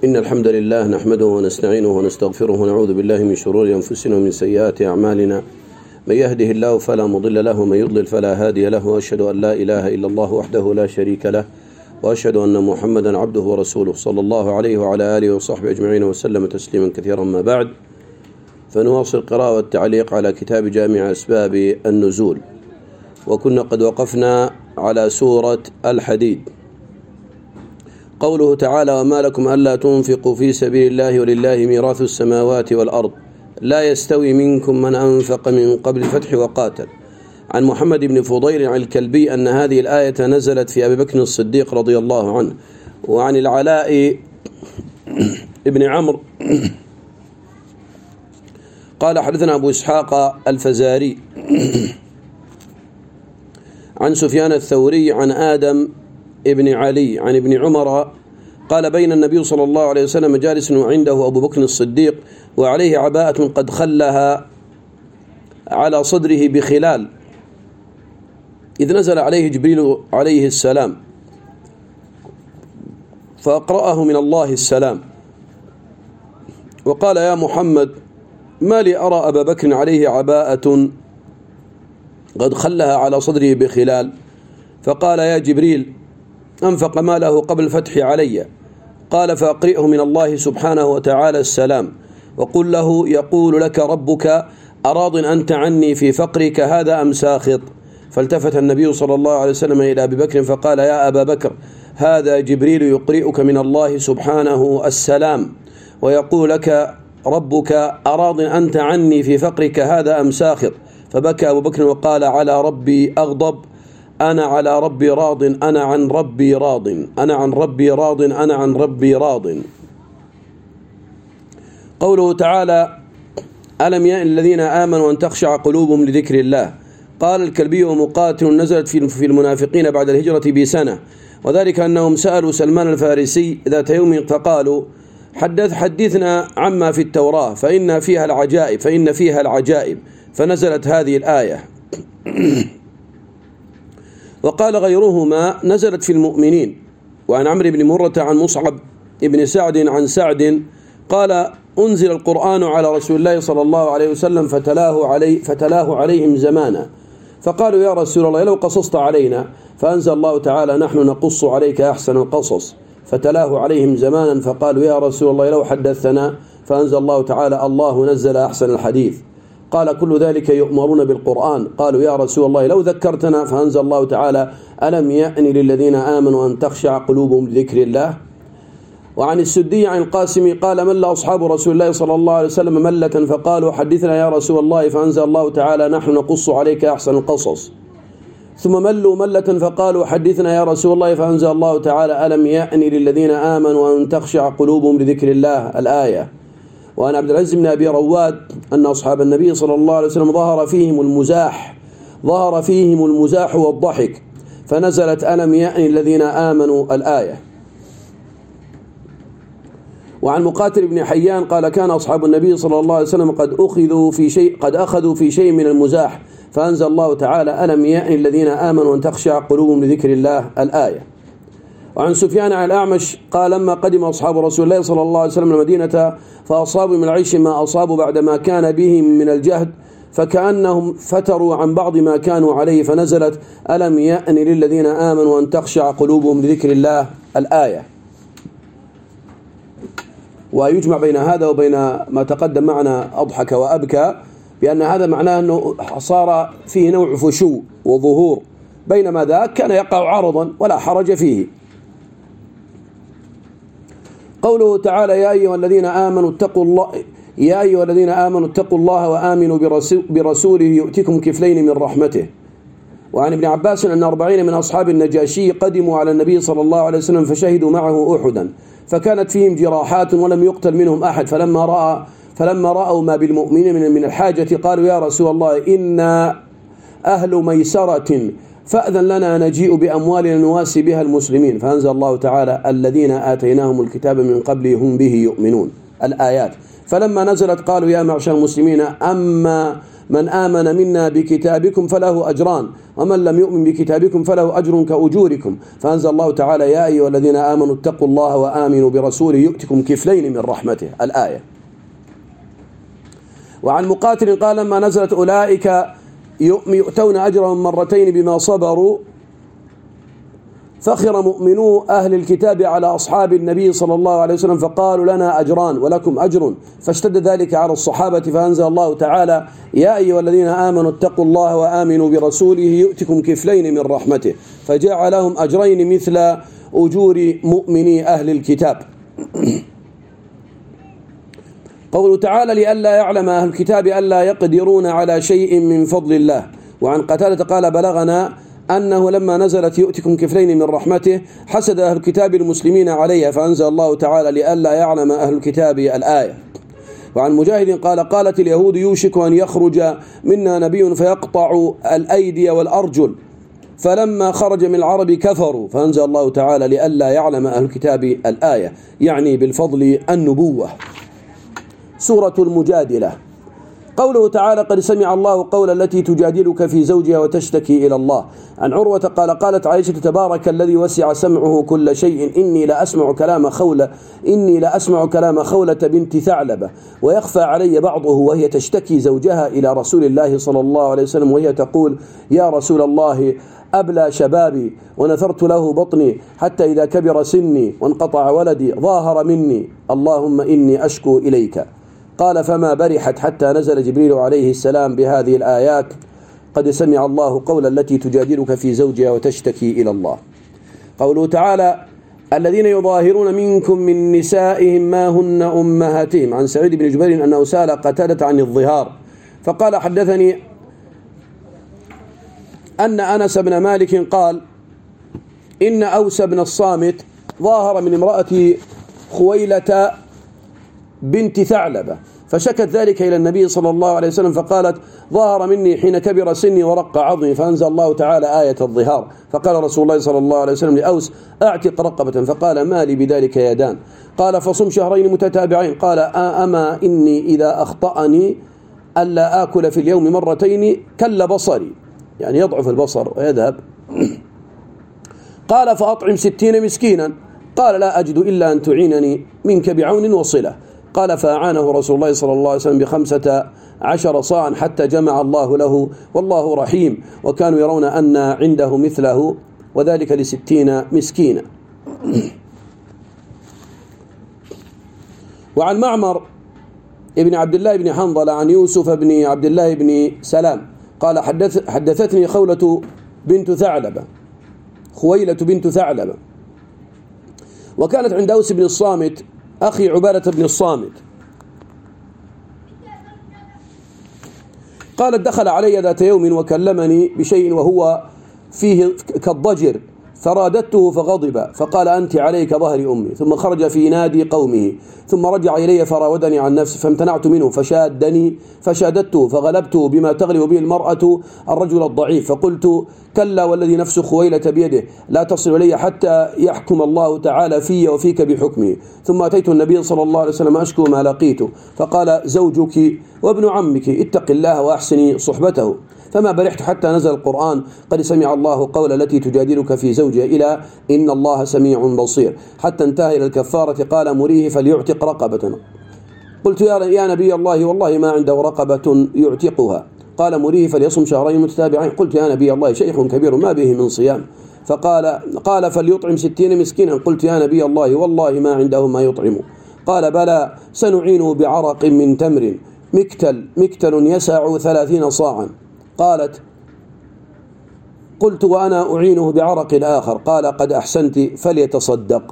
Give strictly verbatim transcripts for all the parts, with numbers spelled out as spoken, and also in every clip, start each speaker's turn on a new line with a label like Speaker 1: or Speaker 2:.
Speaker 1: إن الحمد لله نحمده ونستعينه ونستغفره ونعوذ بالله من شرور أنفسنا ومن سيئات أعمالنا. من يهده الله فلا مضل له ومن يضلل فلا هادي له، وأشهد أن لا إله إلا الله وحده لا شريك له، وأشهد أن محمدا عبده ورسوله صلى الله عليه وعلى آله وصحبه أجمعين وسلم تسليما كثيرا. ما بعد، فنواصل قراءة والتعليق على كتاب جامع أسباب النزول، وكنا قد وقفنا على سورة الحديد. قوله تعالى: وما لكم ألا تنفقوا في سبيل الله ولله ميراث السماوات والأرض لا يستوي منكم من أنفق من قبل الفتح وقاتل. عن محمد بن فضيل عن الكلبي أن هذه الآية نزلت في أبي بكر الصديق رضي الله عنه. وعن العلاء ابن عمرو قال: حدثنا أبو إسحاق الفزاري عن سفيان الثوري عن آدم ابن علي عن ابن عمر قال: بين النبي صلى الله عليه وسلم جالس عنده أبو بكر الصديق وعليه عباءة قد خلها على صدره بخلال، إذ نزل عليه جبريل عليه السلام فأقرأه من الله السلام وقال: يا محمد، ما لي أرى أبا بكر عليه عباءة قد خلها على صدره بخلال؟ فقال: يا جبريل، أنفق ماله قبل الفتح علي. قال: فأقرئه من الله سبحانه وتعالى السلام وقل له: يقول لك ربك أراض أنت عني في فقرك هذا أم ساخط؟ فالتفت النبي صلى الله عليه وسلم إلى أبي بكر فقال: يا أبا بكر، هذا جبريل يقرئك من الله سبحانه السلام ويقول لك ربك أراض أنت عني في فقرك هذا أم ساخط؟ فبكى أبو بكر وقال: على ربي أغضب، أنا على ربي راض، أنا عن ربي راض، أنا عن ربي راض، أنا عن ربي راض. قوله تعالى: ألم يأن الذين آمنوا أن تخشع قلوبهم لذكر الله. قال الكلبي ومقاتل: نزلت في المنافقين بعد الهجرة بسنة، وذلك أنهم سألوا سلمان الفارسي ذات يوم فقالوا: حدث حدثنا عما في التوراة فإن فيها العجائب فإن فيها العجائب فنزلت هذه الآية. وقال غيرهما: نزلت في المؤمنين. وعن عمرو بن مرة عن مصعب بن سعد عن سعد قال: أنزل القرآن على رسول الله صلى الله عليه وسلم فتلاه, علي فتلاه عليهم زمانا، فقالوا: يا رسول الله، لو قصصت علينا. فأنزل الله تعالى: نحن نقص عليك أحسن القصص. فتلاه عليهم زمانا، فقالوا: يا رسول الله، لو حدثنا. فأنزل الله تعالى: الله نزل أحسن الحديث. قال: كل ذلك يؤمرون بالقرآن. قالوا: يا رسول الله، لو ذكرتنا. فأنزل الله تعالى: ألم يأن للذين آمنوا أن تخشع قلوبهم لذكر الله. وعن السدي عن القاسم قال: مل أصحاب رسول الله صلى الله عليه وسلم ملة فقالوا: حدثنا يا رسول الله. فأنزل الله تعالى: نحن نقص عليك أحسن القصص. ثم ملوا ملة فقالوا: حدثنا يا رسول الله. فأنزل الله تعالى: ألم يأن للذين آمنوا أن تخشع قلوبهم لذكر الله، الآية. وعن عبد العزيز بن أبي رواد أن أصحاب النبي صلى الله عليه وسلم ظهر فيهم المزاح ظهر فيهم المزاح والضحك فنزلت: ألم يأن الذين آمنوا، الآية. وعن مقاتل بن حيان قال: كان أصحاب النبي صلى الله عليه وسلم قد أخذوا في شيء قد أخذوا في شيء من المزاح فأنزل الله تعالى: ألم يأن الذين آمنوا أن تخشع قلوبهم لذكر الله، الآية. وعن سفيان عن الأعمش قال: لما قدم أصحاب رسول الله صلى الله عليه وسلم المدينة فأصابوا من العيش ما أصابوا بعدما كان بهم من الجهد، فكأنهم فتروا عن بعض ما كانوا عليه فنزلت: ألم يأن للذين آمنوا أن تخشع قلوبهم لذكر الله، الآية. ويجمع بين هذا وبين ما تقدم معنا أضحك وأبكى بأن هذا معناه أنه صار فيه نوع فشو وظهور، بينما ذاك كان يقع عرضا ولا حرج فيه. قوله تعالى: يا أيها الذين آمنوا اتقوا الله يا أيها الذين آمنوا اتقوا الله وآمنوا برسوله يؤتكم كفلين من رحمته. وعن ابن عباس أن أربعين من أصحاب النجاشي قدموا على النبي صلى الله عليه وسلم فشهدوا معه أحدا، فكانت فيهم جراحات ولم يقتل منهم أحد، فلما رأى فلما رأوا ما بالمؤمنين من الحاجة قالوا: يا رسول الله، إنا أهل ميسرة فأذن لنا نجيء بأموالنا نواسي بها المسلمين. فأنزل الله تعالى: الذين آتيناهم الكتاب من قبل هم به يؤمنون، الآيات. فلما نزلت قالوا يا معشر المسلمين أما من آمن منا بكتابكم فله أجران ومن لم يؤمن بكتابكم فله أجر كأجوركم. فأنزل الله تعالى يا أيها الذين آمنوا اتقوا الله وآمنوا برسوله يؤتكم كفلين من رحمته الآية. وعن مقاتل قال لما نزلت أولئك يؤتون أجرهم مرتين بما صبروا فخر مؤمنو أهل الكتاب على أصحاب النبي صلى الله عليه وسلم فقالوا لنا أجران ولكم أجر، فاشتد ذلك على الصحابة فأنزل الله تعالى يا أيها الذين آمنوا اتقوا الله وآمنوا برسوله يؤتكم كفلين من رحمته، فجعلهم أجرين مثل أجور مؤمني أهل الكتاب. قوله تعالى لئلا يعلم أهل الكتاب ألا يقدرون على شيء من فضل الله. وعن قتادة قال بلغنا أنه لما نزلت يؤتكم كفلين من رحمته حسد أهل الكتاب المسلمين عليها فأنزل الله تعالى لئلا يعلم أهل الكتاب الآية. وعن مجاهد قال قالت اليهود يوشك أن يخرج منا نبي فيقطع الأيدي والأرجل، فلما خرج من العرب كفروا فأنزل الله تعالى لئلا يعلم أهل الكتاب الآية، يعني بالفضل النبوة. سورة المجادلة. قوله تعالى قد سمع الله قول التي تجادلك في زوجها وتشتكي إلى الله. عن عروة قال قالت عائشة تبارك الذي وسع سمعه كل شيء إني لأسمع كلام خولة إني لأسمع كلام خولة بنت ثعلبة ويخفى علي بعضه وهي تشتكي زوجها إلى رسول الله صلى الله عليه وسلم وهي تقول يا رسول الله أبلى شبابي ونثرت له بطني حتى إذا كبر سني وانقطع ولدي ظاهر مني اللهم إني أشكو إليك. قال فما برحت حتى نزل جبريل عليه السلام بهذه الآيات قد سمع الله قول التي تجادلك في زوجها وتشتكي إلى الله. قوله تعالى الذين يظاهرون منكم من نسائهم ما هن أمهاتهم. عن سعيد بن جبير أنه سأل قتادة عن الظهار فقال حدثني أن أنس بن مالك قال إن أوس بن الصامت ظاهر من امرأة خويلة بنت ثعلبة فشكت ذلك إلى النبي صلى الله عليه وسلم فقالت ظهر مني حين كبر سني ورق عظمي، فأنزل الله تعالى آية الظهار. فقال رسول الله صلى الله عليه وسلم لأوس أعتق رقبة، فقال ما لي بذلك يدان. قال فصم شهرين متتابعين. قال أما إني إذا أخطأني ألا آكل في اليوم مرتين كل بصري، يعني يضعف البصر ويذهب. قال فأطعم ستين مسكينا. قال لا أجد إلا أن تعينني منك بعون وصلة. قال فأعانه رسول الله صلى الله عليه وسلم بخمسة عشر صاعا حتى جمع الله له والله رحيم، وكانوا يرون أن عنده مثله وذلك لستين مسكينا. وعن معمر ابن عبد الله بن حنظلة عن يوسف بن عبد الله بن سلام قال حدث حدثتني خولة بنت ثعلبة خويلة بنت ثعلبة وكانت عند أوس بن الصامت أخي عبادة بن الصامت. قالت دخل علي ذات يوم وكلمني بشيء وهو فيه كالضجر فرادته فغضب فقال أنت عليك ظهر أمي، ثم خرج في نادي قومه ثم رجع إلي فراودني عن نفسي فامتنعت منه فشادني فشادته فغلبته بما تغلب به المرأة الرجل الضعيف، فقلت كلا والذي نفس خويلة بيده لا تصل إلي حتى يحكم الله تعالى في وفيك بحكمه. ثم أتيت النبي صلى الله عليه وسلم أشكو ما لقيته فقال زوجك وابن عمك اتق الله وأحسني صحبته. فما برحت حتى نزل القرآن قد سمع الله قول التي تجادلك في زوجها إلى إن الله سميع بصير حتى انتهى إلى الكفارة قال مريه فليعتق رقبة. قلت يا نبي الله والله ما عنده رقبة يعتقها. قال مريه فليصم شهرين متتابعين. قلت يا نبي الله شيخ كبير ما به من صيام. فقال قال فليطعم ستين مسكينا. قلت يا نبي الله والله ما عنده ما يطعم. قال بلى سنعينه بعرق من تمر مكتل مكتل يسع ثلاثين صاعا. قالت قلت وأنا أعينه بعرق آخر. قال قد أحسنت فليتصدق.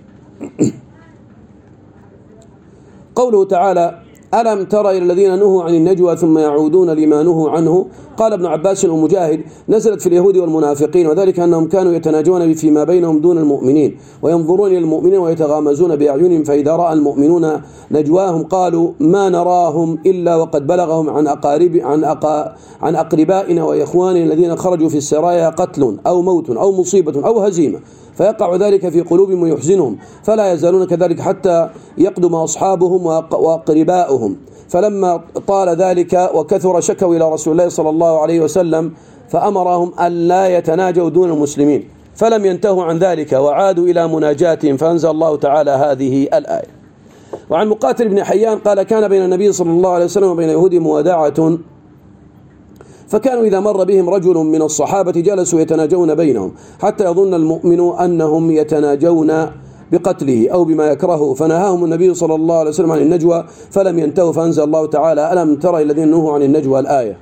Speaker 1: قوله تعالى ألم تر إلى الذين نهوا عن النجوى ثم يعودون لما نهوا عنه. قال ابن عباس ومجاهد نزلت في اليهود والمنافقين وذلك أنهم كانوا يتناجون فيما بينهم دون المؤمنين وينظرون إلى المؤمنين ويتغامزون بأعينهم فإذا رأى المؤمنون نجواهم قالوا ما نراهم إلا وقد بلغهم عن أقارب عن أقا عن أقربائنا وإخواننا الذين خرجوا في السرايا قتل أو موت أو مصيبة أو هزيمة فيقع ذلك في قلوبهم ويحزنهم، فلا يزالون كذلك حتى يقدم أصحابهم وأقرباؤهم. فلما طال ذلك وكثر شكوا إلى رسول الله صلى الله عليه وسلم فأمرهم أن لا يتناجوا دون المسلمين، فلم ينتهوا عن ذلك وعادوا إلى مناجاتهم، فأنزل الله تعالى هذه الآية. وعن مقاتل بن حيان قال: كان بين النبي صلى الله عليه وسلم وبين يهود موادعة، فكانوا إذا مر بهم رجل من الصحابة جلسوا يتناجون بينهم حتى يظن المؤمن أنهم يتناجون بقتله أو بما يكرهه، فنهاهم النبي صلى الله عليه وسلم عن النجوى فلم ينتهوا، فأنزل الله تعالى: ألم ترى الذين نهوا عن النجوى، الآية.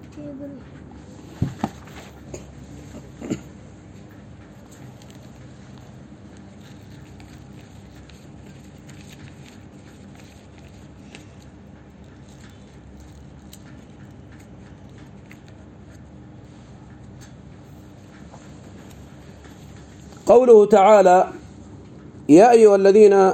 Speaker 1: قوله تعالى: يا أيها الذين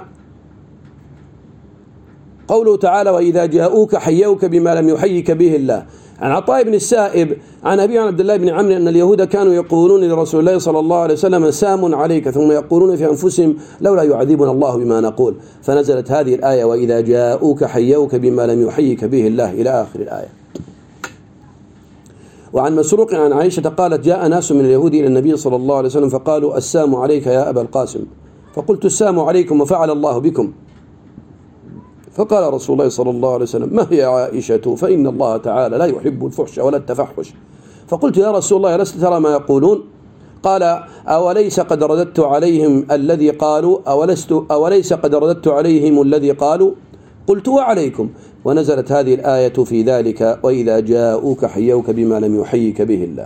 Speaker 1: قوله تعالى: وإذا جاءوك حيوك بما لم يحيك به الله. عن عطاء بن السائب عن أبي عن عبد الله بن عمرو أن اليهود كانوا يقولون لرسول الله صلى الله عليه وسلم: سام عليك، ثم يقولون في أنفسهم: لولا يعذبنا الله بما نقول، فنزلت هذه الآية: وإذا جاءوك حيوك بما لم يحيك به الله، إلى آخر الآية. وعن مسروق عن عائشة قالت: جاء ناس من اليهود إلى النبي صلى الله عليه وسلم فقالوا: السام عليك يا أبا القاسم، فقلت: السام عليكم وفعل الله بكم. فقال رسول الله صلى الله عليه وسلم: ما هي عائشة؟ فإن الله تعالى لا يحب الفحش ولا التفحش. فقلت: يا رسول الله لست ترى ما يقولون؟ قال: أوليس قد رددت عليهم الذي قالوا أولست أوليس قد رددت عليهم الذي قالوا؟ قلت: وعليكم. ونزلت هذه الآية في ذلك: وإذا جاءوك حيوك بما لم يحيك به الله.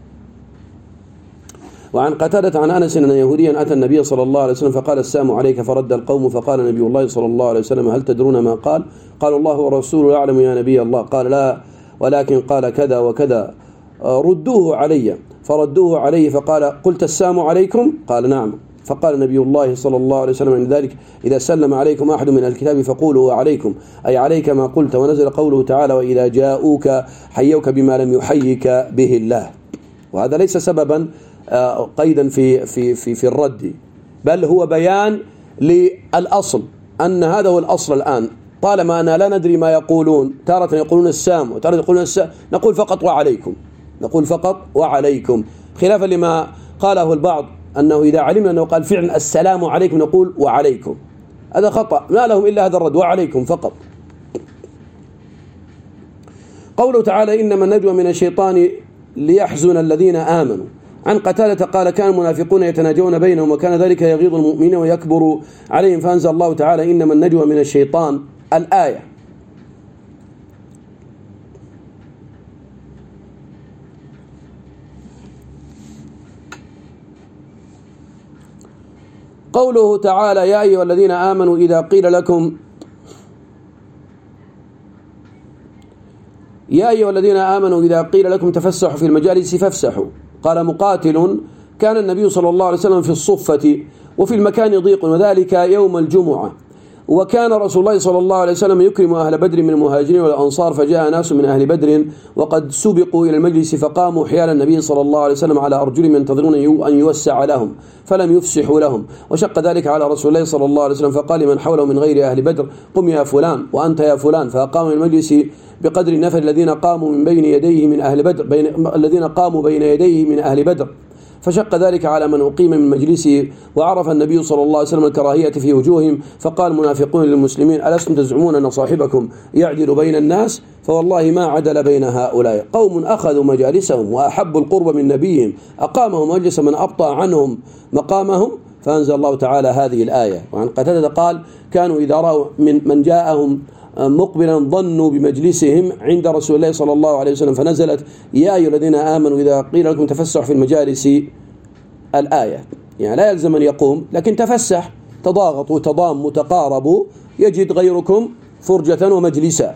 Speaker 1: وعن قتادة عن أنس أن يهوديا أتى النبي صلى الله عليه وسلم فقال: السام عليك، فرد القوم، فقال نبي الله صلى الله عليه وسلم: هل تدرون ما قال؟ قالوا: الله ورسوله يعلم يا نبي الله. قال: لا، ولكن قال كذا وكذا، ردوه علي. فردوه عليه فقال: قلت السام عليكم؟ قال: نعم. فقال نبي الله صلى الله عليه وسلم عند ذلك: إذا سلم عليكم أحد من الكتاب فقولوا وعليكم، أي عليك ما قلت. ونزل قوله تعالى: وإذا جاءوك حيوك بما لم يحيك به الله. وهذا ليس سببا قيدا في في في في الرد، بل هو بيان للأصل، أن هذا هو الأصل الآن. طالما أننا لا ندري ما يقولون، تارة يقولون السام وتارة يقولون السام، نقول فقط وعليكم، نقول فقط وعليكم، خلافا لما قاله البعض أنه إذا علمنا أنه قال فعلا السلام عليكم نقول وعليكم. هذا خطأ، ما لهم إلا هذا الرد: وعليكم فقط. قوله تعالى: إنما النجوى من الشيطان ليحزن الذين آمنوا. عن قتادة قال: كان المنافقون يتناجون بينهم وكان ذلك يغيظ المؤمنين ويكبر عليهم، فأنزل الله تعالى: إنما النجوى من الشيطان، الآية. قوله تعالى: يا أيها الذين آمنوا إذا قيل لكم يا أيها الذين آمنوا إذا قيل لكم تفسحوا في المجالس فافسحوا. قال مقاتل: كان النبي صلى الله عليه وسلم في الصفة وفي المكان ضيق، وذلك يوم الجمعة، وكان رسول الله صلى الله عليه وسلم يكرم أهل بدر من المهاجرين والأنصار، فجاء ناس من أهل بدر وقد سبقوا إلى المجلس فقاموا حيال النبي صلى الله عليه وسلم على أرجلهم ينتظرون أن يوسع لهم، فلم يفسحوا لهم، وشق ذلك على رسول الله صلى الله عليه وسلم، فقال لمن حوله من غير أهل بدر: قم يا فلان وأنت يا فلان، فأقام من المجلس بقدر النفر الذين قاموا من بين يديه من أهل بدر بين الذين قاموا بين يديه من أهل بدر، فشق ذلك على من أقيم من مجلسه. وعرف النبي صلى الله عليه وسلم الكراهية في وجوههم، فقال المنافقون للمسلمين: ألستم تزعمون أن صاحبكم يعدل بين الناس؟ فوالله ما عدل بين هؤلاء، قوم أخذوا مجالسهم وأحبوا القرب من نبيهم، أقامهم مجلس من أبطأ عنهم مقامهم، فأنزل الله تعالى هذه الآية. وعن قتادة قال: كانوا إذا رأوا من, من جاءهم مقبلا ظنوا بمجلسهم عند رسول الله صلى الله عليه وسلم، فنزلت: يا أيها الذين آمنوا إذا قيل لكم تفسحوا في المجالس، الآية. يعني لا يلزم أن يقوم، لكن تفسح، تضاغطوا، تضاموا، تقاربوا، يجد غيركم فرجة ومجلسا.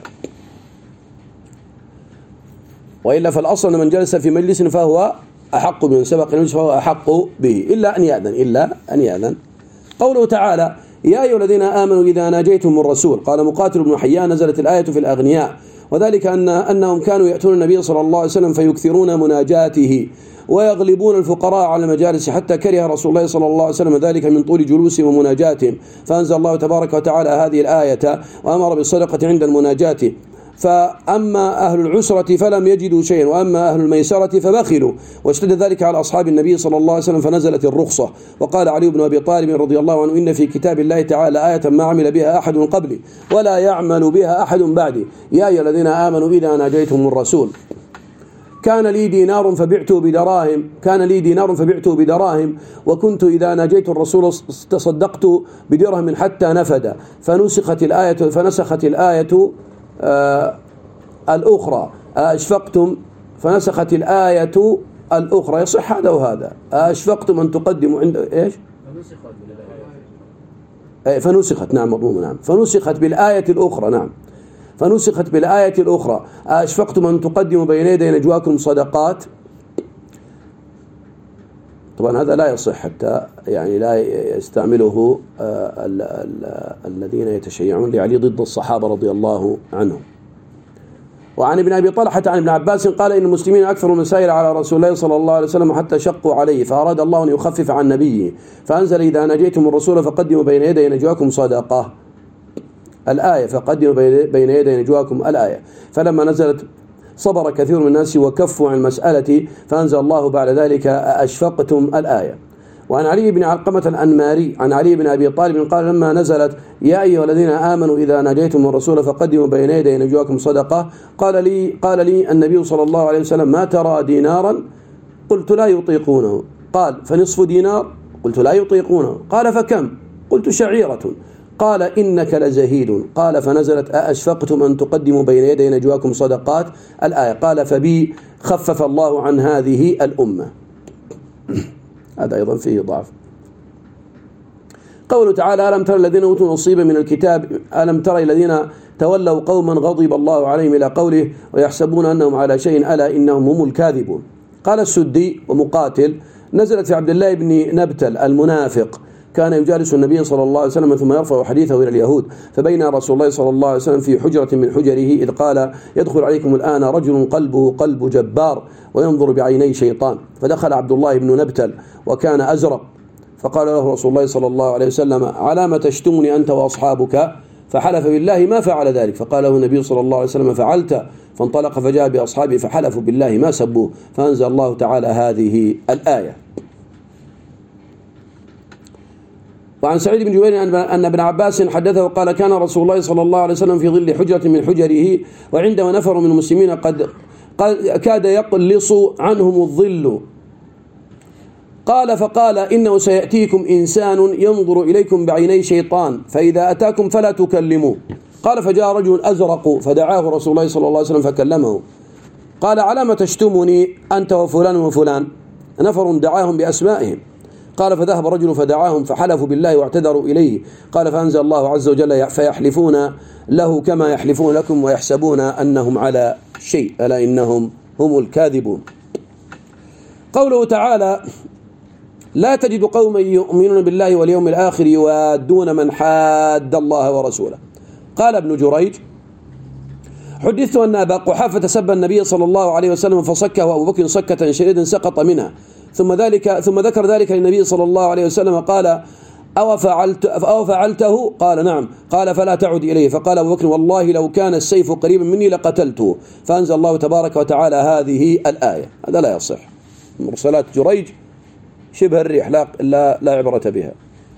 Speaker 1: وإلا فالأصل أن من جلس في مجلس فهو أحق بمن سبق المجلس، فهو أحق به، إلا أن يأذن إلا أن يأذن. قوله تعالى: يا أيها الذين آمنوا إذا ناجيتم الرسول. قال مقاتل بن حيان نزلت الآية في الأغنياء، وذلك أن أنهم كانوا يأتون النبي صلى الله عليه وسلم فيكثرون مناجاته ويغلبون الفقراء على المجالس، حتى كره رسول الله صلى الله عليه وسلم ذلك من طول جلوسهم ومناجاتهم، فأنزل الله تبارك وتعالى هذه الآية وأمر بالصدقة عند المناجاة. فأما أهل العسرة فلم يجدوا شيئا، وأما أهل الميسرة فبخلوا، واشتد ذلك على أصحاب النبي صلى الله عليه وسلم فنزلت الرخصة. وقال علي بن أبي طالب رضي الله عنه: إن في كتاب الله تعالى آية ما عمل بها أحد قبلي ولا يعمل بها أحد بعدي، يا أيها الذين آمنوا إذا ناجيتم الرسول. كان لي دينار فبعته بدراهم كان لي دينار فبعته بدراهم وكنت إذا ناجيت الرسول تصدقت بدرهم حتى نفد، فنسخت الآية فنسخت الآية آه الأخرى أشفقتم فنسخت الآية الأخرى. يصح هذا وهذا. أشفقتم أن تقدموا عند إيش؟ فنسخت فنسخت نعم مضموم نعم فنسخت بالآية الأخرى نعم فنسخت بالآية الأخرى أشفقتم أن تقدموا بين يدي نجواكم صدقات. طبعا هذا لا يصح حتى يعني لا يستعمله ال ال الذين يتشيعون لعلي ضد الصحابة رضي الله عنهم. وعن ابن أبي طلحة عن ابن عباس قال: إن المسلمين أكثر المسائل على رسول الله صلى الله عليه وسلم حتى شقوا عليه، فأراد الله أن يخفف عن نبيه فأنزل: إذا نجيتم الرسول فقدموا بين يدي نجواكم صدقة الآية فقدموا بين يدي نجواكم الآية. فلما نزلت صبر كثير من الناس وكفوا عن المسألة، فأنزل الله بعد ذلك: أشفقتم الآية. وعن علي بن علقمة الأنماري عن علي بن أبي طالب قال: لما نزلت: يا أيها الذين آمنوا إذا ناجيتم الرسول فقدموا بين يدي نجواكم صدقة، قال لي قال لي النبي صلى الله عليه وسلم: ما ترى دينارا؟ قلت: لا يطيقونه. قال: فنصف دينار؟ قلت: لا يطيقونه. قال: فكم؟ قلت: شعيرة. قال: إنك لزهيد. قال: فنزلت: أأشفقتم أن تقدموا بين يدي نجواكم صدقات الآية. قال: فبي خفف الله عن هذه الأمة. هذا أيضا فيه ضعف. قوله تعالى: ألم تر الذين أوتوا نصيبا من الكتاب ألم تر الذين تولوا قوما غضب الله عليهم إلى قوله: ويحسبون أنهم على شيء ألا إنهم هم الكاذبون. قال السدي ومقاتل: نزلت في عبد الله بن نبتل المنافق، كان يجالس النبي صلى الله عليه وسلم ثم يرفع حديثه إلى اليهود، فبين رسول الله صلى الله عليه وسلم في حجرة من حجره إذ قال: يدخل عليكم الآن رجل قلبه قلب جبار وينظر بعيني شيطان. فدخل عبد الله بن نبتل وكان أزرق، فقال له رسول الله صلى الله عليه وسلم: على ما تشتمني أنت وأصحابك؟ فحلف بالله ما فعل ذلك. فقال له النبي صلى الله عليه وسلم: فعلت. فانطلق فجاء بأصحابه فحلفوا بالله ما سبوه، فأنزل الله تعالى هذه الآية. وعن سعيد بن جبير أن ابن عباس حدثه قال: كان رسول الله صلى الله عليه وسلم في ظل حجرة من حجره وعنده نفر من المسلمين قد كاد يقلص عنهم الظل. قال: فقال: إنه سيأتيكم إنسان ينظر إليكم بعيني شيطان، فإذا أتاكم فلا تكلموه. قال: فجاء رجل أزرق فدعاه رسول الله صلى الله عليه وسلم فكلمه. قال: على ما تشتمني أنت وفلان وفلان؟ نفر دعاهم بأسمائهم. قال: فذهب رجل فدعاهم فحلفوا بالله واعتذروا إليه. قال: فأنزل الله عز وجل: فيحلفون له كما يحلفون لكم ويحسبون أنهم على شيء ألا إنهم هم الكاذبون. قوله تعالى: لا تجد قوما يؤمنون بالله واليوم الآخر يوادون من حاد الله ورسوله. قال ابن جريج: حدثت أن أبا قحافة سب النبي صلى الله عليه وسلم فصكه أبو بكر صكة شديدا سقط منها، ثم ذلك ثم ذكر ذلك للنبي صلى الله عليه وسلم قال: أو فعلت أو فعلته؟ قال: نعم. قال: فلا تعد إليه. فقال أبو بكر: والله لو كان السيف قريبا مني لقتلته. فأنزل الله تبارك وتعالى هذه الآية. هذا لا يصح. مرسلات جريج شبه الريح لا لا, لا عبرة بها.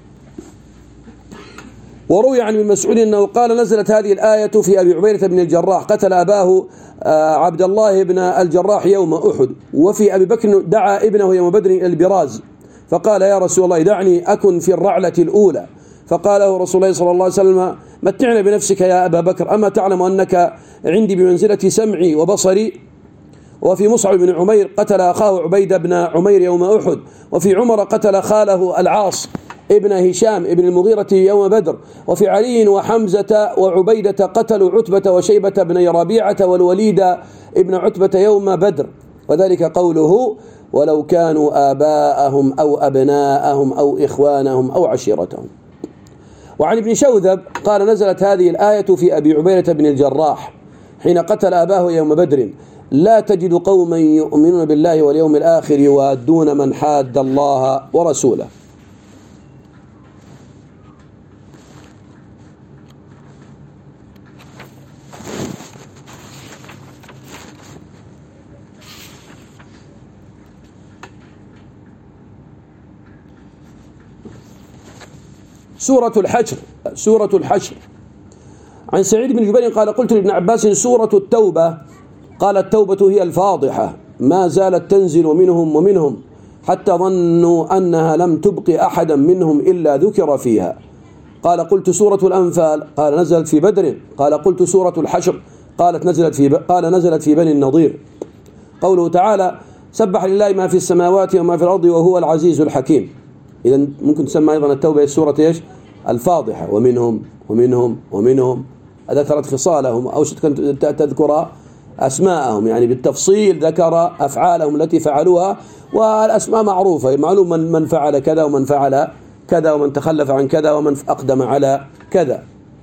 Speaker 1: وروي عن ابن مسعود أنه قال: نزلت هذه الآية في أبي عبيدة بن الجراح قتل أباه عبد الله بن الجراح يوم أحد. وفي أبي بكر دعا ابنه يوم بدر إلى البراز فقال: يا رسول الله دعني أكن في الرعلة الأولى. فقال له رسول الله صلى الله عليه وسلم: متعنا بنفسك يا أبا بكر، أما تعلم أنك عندي بمنزلة سمعي وبصري؟ وفي مصعب بن عمير قتل أخاه عبيد بن عمير يوم أحد. وفي عمر قتل خاله العاص ابن هشام ابن المغيرة يوم بدر. وفي علي وحمزة وعبيدة قتلوا عتبة وشيبة بن ربيعة والوليد ابن عتبة يوم بدر. وذلك قوله: ولو كانوا آباءهم أو أبناءهم أو إخوانهم أو عشيرتهم. وعن ابن شوذب قال نزلت هذه الآية في أبي عبيدة بن الجراح حين قتل أباه يوم بدر: لا تجد قوما يؤمنون بالله واليوم الآخر يوادون من حاد الله ورسوله. سورة الحشر. سورة الحشر عن سعيد بن جبير قال قلت لابن عباس: سورة التوبة. قال: التوبة هي الفاضحة، ما زالت تنزل منهم ومنهم حتى ظنوا أنها لم تبق أحدا منهم إلا ذكر فيها. قال: قلت: سورة الأنفال. قال: نزلت في بدر. قال: قلت: سورة الحشر. قالت نزلت في ب... قال: نزلت في بني النضير. قوله تعالى: سبح لله ما في السماوات وما في الأرض وهو العزيز الحكيم. إذن ممكن تسمى أيضا التوبة السورة إيش؟ الفاضحة. ومنهم ومنهم ومنهم ذكرت خصالهم، أو كنت تذكر أسماءهم، يعني بالتفصيل ذكر أفعالهم التي فعلوها، والأسماء معروفة، معلوم من من فعل كذا ومن فعل كذا ومن تخلف عن كذا ومن أقدم على كذا.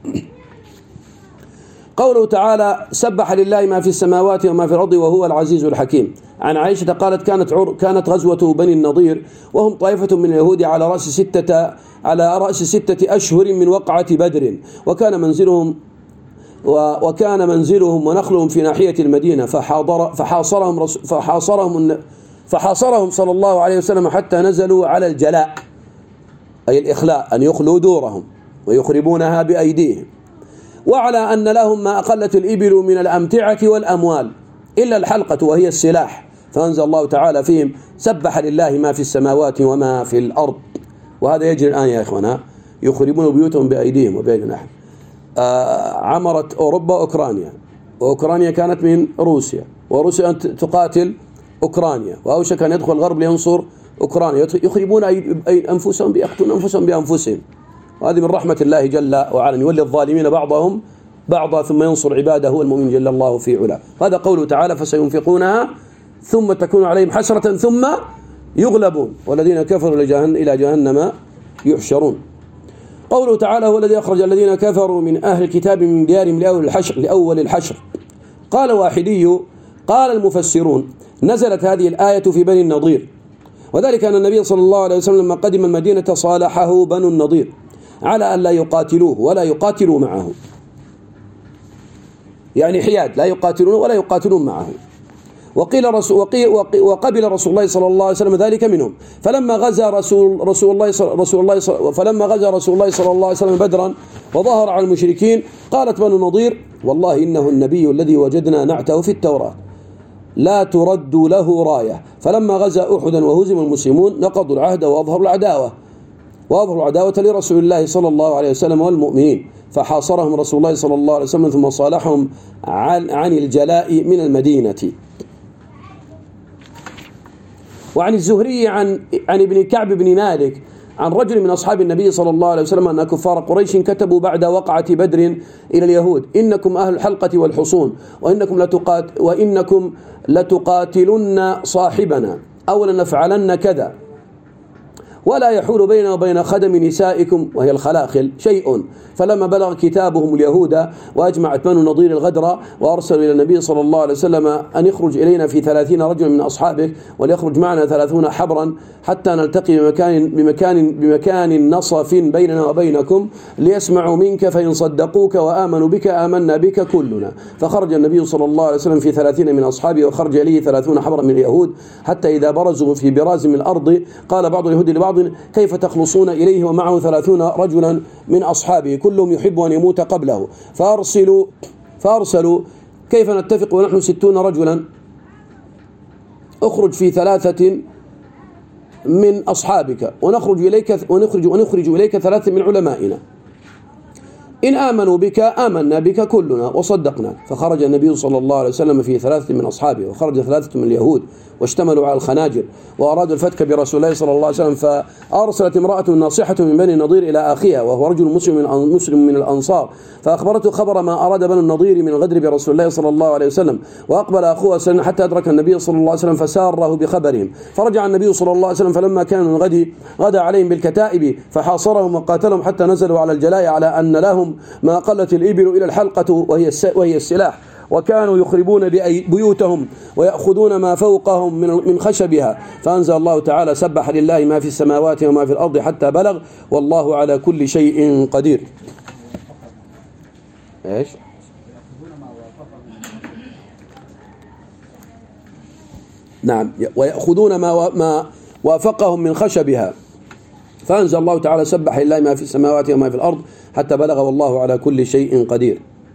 Speaker 1: قوله تعالى: سبح لله ما في السماوات وما في الأرض وهو العزيز الحكيم. عن عائشة قالت: كانت عر... كانت غزوة بني النضير وهم طائفة من اليهود على رأس ستة على رأس ستة أشهر من وقعة بدر، وكان منزلهم و... وكان منزلهم ونخلهم في ناحية المدينة، فحاضر فحاصرهم رس... فحاصرهم فحاصرهم صلى الله عليه وسلم حتى نزلوا على الجلاء، أي الإخلاء، أن يخلوا دورهم ويخربونها بأيديهم، وعلى أن لهم ما أقلت الإبل من الأمتعة والأموال إلا الحلقة وهي السلاح، فأنزل الله تعالى فيهم: سبح لله ما في السماوات وما في الأرض. وهذا يجري الآن يا إخوانا، يخربون بيوتهم بأيديهم وبأيدي نحن. آه عمرت أوروبا أوكرانيا، وأوكرانيا كانت من روسيا، وروسيا تقاتل أوكرانيا، وأوشك أن يدخل الغرب لينصر أوكرانيا، يخربون أي أنفسهم، يقتلون أنفسهم بأنفسهم. وهذه من رحمة الله جل وعلا، يولي الظالمين بعضهم بعضا ثم ينصر عباده المؤمن جل الله في علا. هذا قوله تعالى: فسينفقونها ثم تكون عليهم حسرة ثم يغلبون والذين كفروا إلى جهنم يحشرون. قوله تعالى: هو الذي أخرج الذين كفروا من أهل الكتاب من ديارهم لأول الحشر لأول الحشر. قال واحدي: قال المفسرون: نزلت هذه الآية في بني النضير، وذلك أن النبي صلى الله عليه وسلم لما قدم المدينة صالحه بنو النضير على أن لا يقاتلوه ولا يقاتلوا معه، يعني حياد، لا يقاتلون ولا يقاتلون معه. وقيل رسول وقي وقبل رسول الله صلى الله عليه وسلم ذلك منهم، فلما غزا رسول رسول الله رسول الله فلما غزا رسول الله صلى الله عليه وسلم بدرا وظهر على المشركين، قالت بنو النضير: والله إنه النبي الذي وجدنا نعته في التوراة، لا ترد له راية. فلما غزا أحدا وهزم المسلمون نقضوا العهد وأظهروا العداوة وأظهروا العداوة لرسول الله صلى الله عليه وسلم والمؤمنين، فحاصرهم رسول الله صلى الله عليه وسلم ثم صالحهم عن, عن الجلاء من المدينة. وعن الزهري عن عن ابن كعب بن مالك عن رجل من أصحاب النبي صلى الله عليه وسلم أن كفار قريش كتبوا بعد وقعة بدر إلى اليهود: إنكم أهل الحلقة والحصون، وإنكم لتقات وإنكم لتقاتلن صاحبنا، أو لنفعلن كذا، ولا يحول بيننا وبين خدم نسائكم وهي الخلاخل شيء. فلما بلغ كتابهم اليهود وأجمعت بنو النضير الغدر وأرسلوا إلى النبي صلى الله عليه وسلم أن يخرج إلينا في ثلاثين رجلا من أصحابه وليخرج معنا ثلاثون حبرا حتى نلتقي بمكان بمكان بمكان نصف بيننا وبينكم ليسمعوا منك، فإن صدقوك وآمنوا بك آمنا بك كلنا. فخرج النبي صلى الله عليه وسلم في ثلاثين من أصحابه، وخرج إليه ثلاثون حبرا من اليهود، حتى إذا برزوا في براز من الأرض قال بعض اليهود لبعض: كيف تخلصون إليه ومعه ثلاثون رجلا من أصحابه كلهم يحب أن يموت قبله؟ فأرسلوا فأرسلوا كيف نتفق ونحن ستون رجلا؟ اخرج في ثلاثة من أصحابك ونخرج إليك ونخرج ونخرج إليك ثلاثة من علمائنا. إن آمنوا بك آمنا بك كلنا وصدقنا. فخرج النبي صلى الله عليه وسلم في ثلاثة من أصحابه، وخرج ثلاثة من اليهود واشتملوا على الخناجر وأرادوا الفتك برسول الله صلى الله عليه وسلم، فأرسلت امرأة ناصحة من بني النضير إلى أخيها وهو رجل مسلم مسلم من الأنصار، فأخبرته خبر ما أراد بنو النضير من الغدر برسول الله صلى الله عليه وسلم. وأقبل أخوها سنة حتى أدرك النبي صلى الله عليه وسلم فساره بخبرهم. فرجع النبي صلى الله عليه وسلم، فلما كان من غد غدا عليهم بالكتائب فحاصرهم وقاتلهم حتى نزلوا على الجلاء على أن لهم ما قلت الإبل إلى الحلقة وهي وهي السلاح، وكانوا يخربون بيوتهم ويأخذون ما فوقهم من خشبها. فأنزل الله تعالى: سبح لله ما في السماوات وما في الأرض حتى بلغ والله على كل شيء قدير. إيش؟ نعم، ويأخذون ما ما وافقهم من خشبها. فأنزل الله تعالى: سبح لله ما في السماوات وما في الأرض حتى بلغ والله على كل شيء قدير.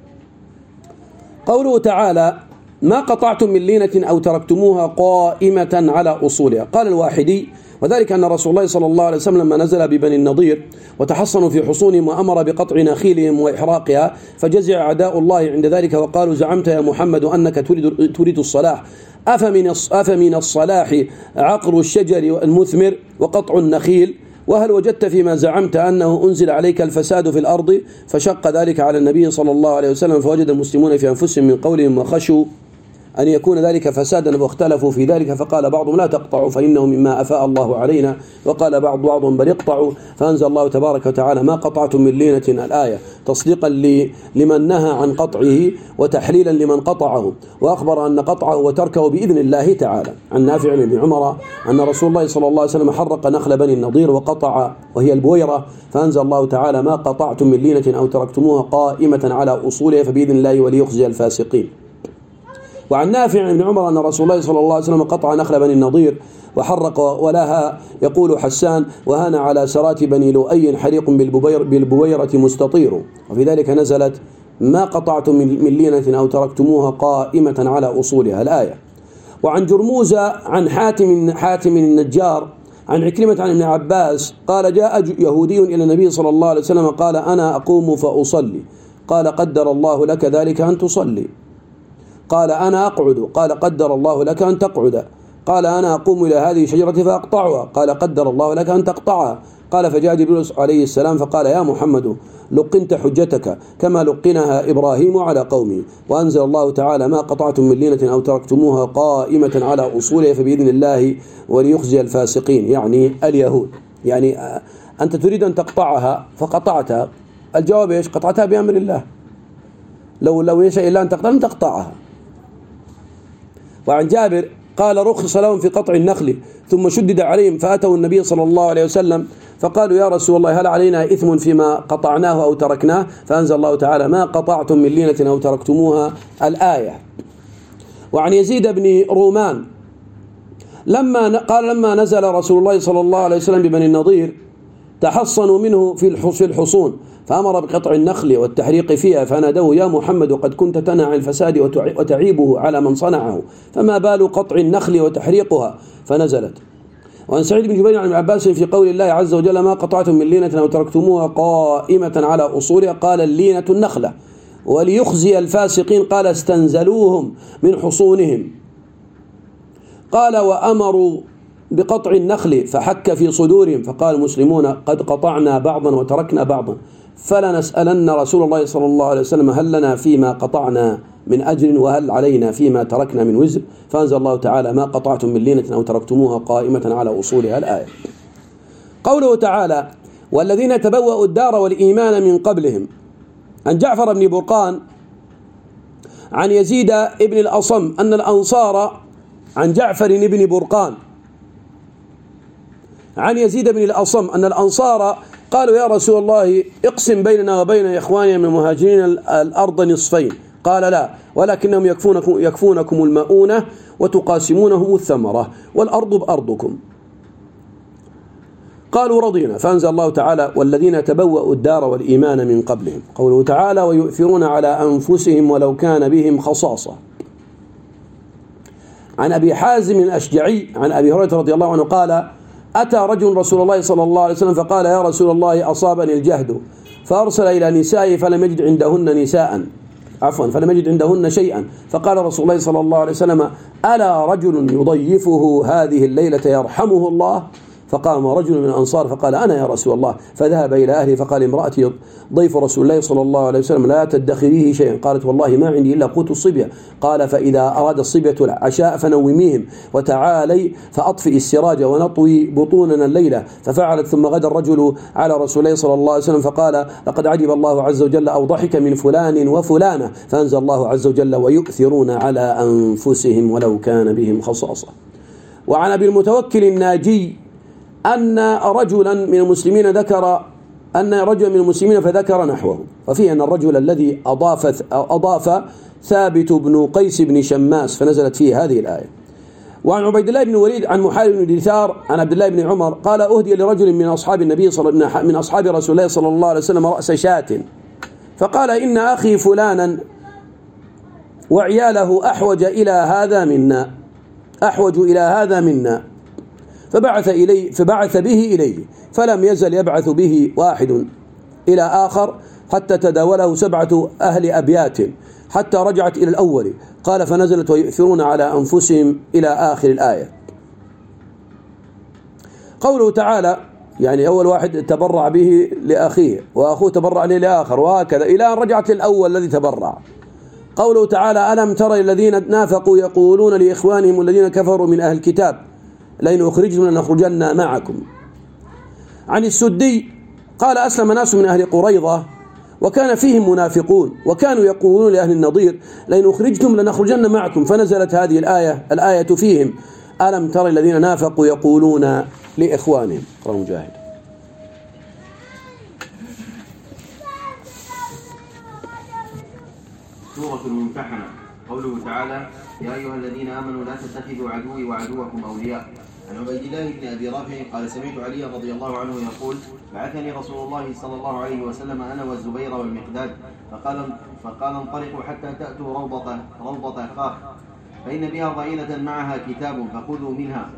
Speaker 1: قوله تعالى: ما قطعتم من لينة أو تركتموها قائمة على أصولها. قال الواحدي: وذلك أن رسول الله صلى الله عليه وسلم لما نزل ببني النضير وتحصنوا في حصونهم وأمر بقطع نخيلهم وإحراقها، فجزع أعداء الله عند ذلك وقالوا: زعمت يا محمد أنك تريد, تريد الصلاح، أفمن أفمن الصلاح عقر الشجر المثمر وقطع النخيل؟ وهل وجدت فيما زعمت أنه أنزل عليك الفساد في الأرض؟ فشق ذلك على النبي صلى الله عليه وسلم، فوجد المسلمون في أنفسهم من قولهم وخشوا أن يكون ذلك فسادا واختلفوا في ذلك، فقال بعضهم: لا تقطعوا فإنه مما أفاء الله علينا، وقال بعض بعضهم: بل اقطعوا. فأنزل الله تبارك وتعالى: ما قطعتم من لينة الآية، تصديقا لمن نهى عن قطعه وتحليلا لمن قطعه، وأخبر أن قطعه وتركه بإذن الله تعالى. عن نافع بن عمر أن رسول الله صلى الله عليه وسلم حرق نخل بني النضير وقطع وهي البويرة، فأنزل الله تعالى: ما قطعتم من لينة أو تركتموها قائمة على أصولها فبإذن الله وليخزي الفاسقين. وعن نافع بن عمر أن رسول الله صلى الله عليه وسلم قطع نخل بني النضير وحرق ولها، يقول حسان: وهان على سرات بني لؤي حريق بالبوير بالبويرة مستطير. وفي ذلك نزلت: ما قطعتم من لينة أو تركتموها قائمة على أصولها، الآية. وعن جرموزة عن حاتم حاتم النجار عن عكرمة عن ابن عباس قال: جاء يهودي إلى النبي صلى الله عليه وسلم قال: أنا أقوم فأصلي. قال: قدر الله لك ذلك أن تصلي. قال: أنا أقعد. قال: قدر الله لك أن تقعد. قال: أنا أقوم إلى هذه الشجرة فأقطعها. قال: قدر الله لك أن تقطعها. قال: فجاء جبريل عليه السلام فقال: يا محمد، لقنت حجتك كما لقنها إبراهيم على قومه. وأنزل الله تعالى: ما قطعتم من لينة أو تركتموها قائمة على أصولها فبإذن الله وليخزي الفاسقين، يعني اليهود. يعني أنت تريد أن تقطعها فقطعتها، الجواب إيش؟ قطعتها بأمر الله، لو لو يشاء الله أن تقطعها لن تقطعها. وعن جابر قال: رخص لهم في قطع النخل ثم شدد عليهم، فأتوا النبي صلى الله عليه وسلم فقالوا: يا رسول الله، هل علينا إثم فيما قطعناه أو تركناه؟ فأنزل الله تعالى: ما قطعتم من لينة أو تركتموها، الآية. وعن يزيد بن رومان لما قال: لما نزل رسول الله صلى الله عليه وسلم ببني النضير تحصنوا منه في الحصون، فأمر بقطع النخل والتحريق فيها، فنادوه: يا محمد، قد كنت تنهى عن الفساد وتعيبه على من صنعه، فما بال قطع النخل وتحريقها؟ فنزلت. وعن سعيد بن جبير عن ابن عباس في قول الله عز وجل: ما قطعتم من لينة أو تركتموها قائمة على أصولها، قال: اللينة النخلة. وليخزي الفاسقين قال: استنزلوهم من حصونهم. قال: وأمروا بقطع النخل فحك في صدورهم، فقال المسلمون: قد قطعنا بعضا وتركنا بعضا، فلنسألن رسول الله صلى الله عليه وسلم: هل لنا فيما قطعنا من أجر وهل علينا فيما تركنا من وزر؟ فأنزل الله تعالى: ما قطعتم من لينة أو تركتموها قائمة على أصولها، الآية. قوله تعالى: والذين تبوأوا الدار والإيمان من قبلهم. عن جعفر بن برقان عن يزيد بن الأصم أن الأنصار عن جعفر بن برقان عن يزيد بن الأصم أن الأنصار قالوا: يا رسول الله، اقسم بيننا وبين إخواننا من المهاجرين الأرض نصفين. قال: لا، ولكنهم يكفونكم, يكفونكم المؤونة وتقاسمونهم الثمرة، والأرض بأرضكم. قالوا: رضينا. فأنزل الله تعالى: والذين تبوأوا الدار والإيمان من قبلهم. قوله تعالى: ويؤثرون على أنفسهم ولو كان بهم خصاصة. عن أبي حازم الأشجعي عن أبي هريرة رضي الله عنه قال: أتى رجل رسول الله صلى الله عليه وسلم فقال: يا رسول الله، أصابني الجهد فأرسل إلى نسائه فلم يجد عندهن نساء عفوا فلم يجد عندهن شيئا، فقال رسول الله صلى الله عليه وسلم: ألا رجل يضيفه هذه الليلة يرحمه الله؟ فقام رجل من الأنصار فقال: أنا يا رسول الله. فذهب إلى أهله فقال: امرأتي ضيف رسول الله صلى الله عليه وسلم لا تدخريه شيئا. قالت: والله ما عندي إلا قوت الصبية. قال: فإذا أراد الصبية العشاء فنوميهم وتعالي فأطفئ السراج ونطوي بطوننا الليلة. ففعلت. ثم غدا الرجل على رسول الله صلى الله عليه وسلم فقال: لقد عجب الله عز وجل أو ضحك من فلان وفلانة. فأنزل الله عز وجل: ويؤثرون على أنفسهم ولو كان بهم خصاصة. وعن أبي المتوكل الناجي أن رجلا من المسلمين ذكر أن رجلا من المسلمين فذكر نحوه، وفيه أن الرجل الذي أضاف أضاف ثابت بن قيس بن شماس فنزلت فيه هذه الآية. وعن عبيد الله بن وليد عن محارب بن دثار عن عبد الله بن عمر قال: أهدي لرجل من أصحاب النبي صلى من أصحاب رسول الله صلى الله عليه وسلم رأس شاة، فقال: إن أخي فلانا وعياله أحوج إلى هذا منا أحوج إلى هذا منا فبعث إليه فبعث به إليه، فلم يزل يبعث به واحد إلى آخر حتى تداوله سبعة أهل أبيات حتى رجعت إلى الأول. قال: فنزلت: ويؤثرون على أنفسهم إلى آخر الآية. قوله تعالى يعني أول واحد تبرع به لأخيه وأخوه تبرع له لآخر وهكذا إلى أن رجعت للأول الذي تبرع. قوله تعالى: ألم تر الذين نافقوا يقولون لإخوانهم الذين كفروا من أهل الكتاب لئن أخرجتم لنخرجن معكم. عن السدي قال: أسلم ناس من أهل قريظة وكان فيهم منافقون وكانوا يقولون لأهل النضير لئن أخرجتم لنخرجن معكم، فنزلت هذه الآية الآية فيهم: ألم تر الذين نافقوا يقولون لإخوانهم. رواه مجاهد.
Speaker 2: سورة الممتحنة. قوله تعالى: يا أيها الذين آمنوا لا تتخذوا عدوي وعدوكم أولياء. عن عبيد الله بن أبي رافع قال: سمعت علي رضي الله عنه يقول: بعثني رسول الله صلى الله عليه وسلم أنا والزبير والمقداد فقال فقال انطلقوا حتى تأتوا روضة روضة خاخ فإن بها ضعينة معها كتاب فخذوا منها.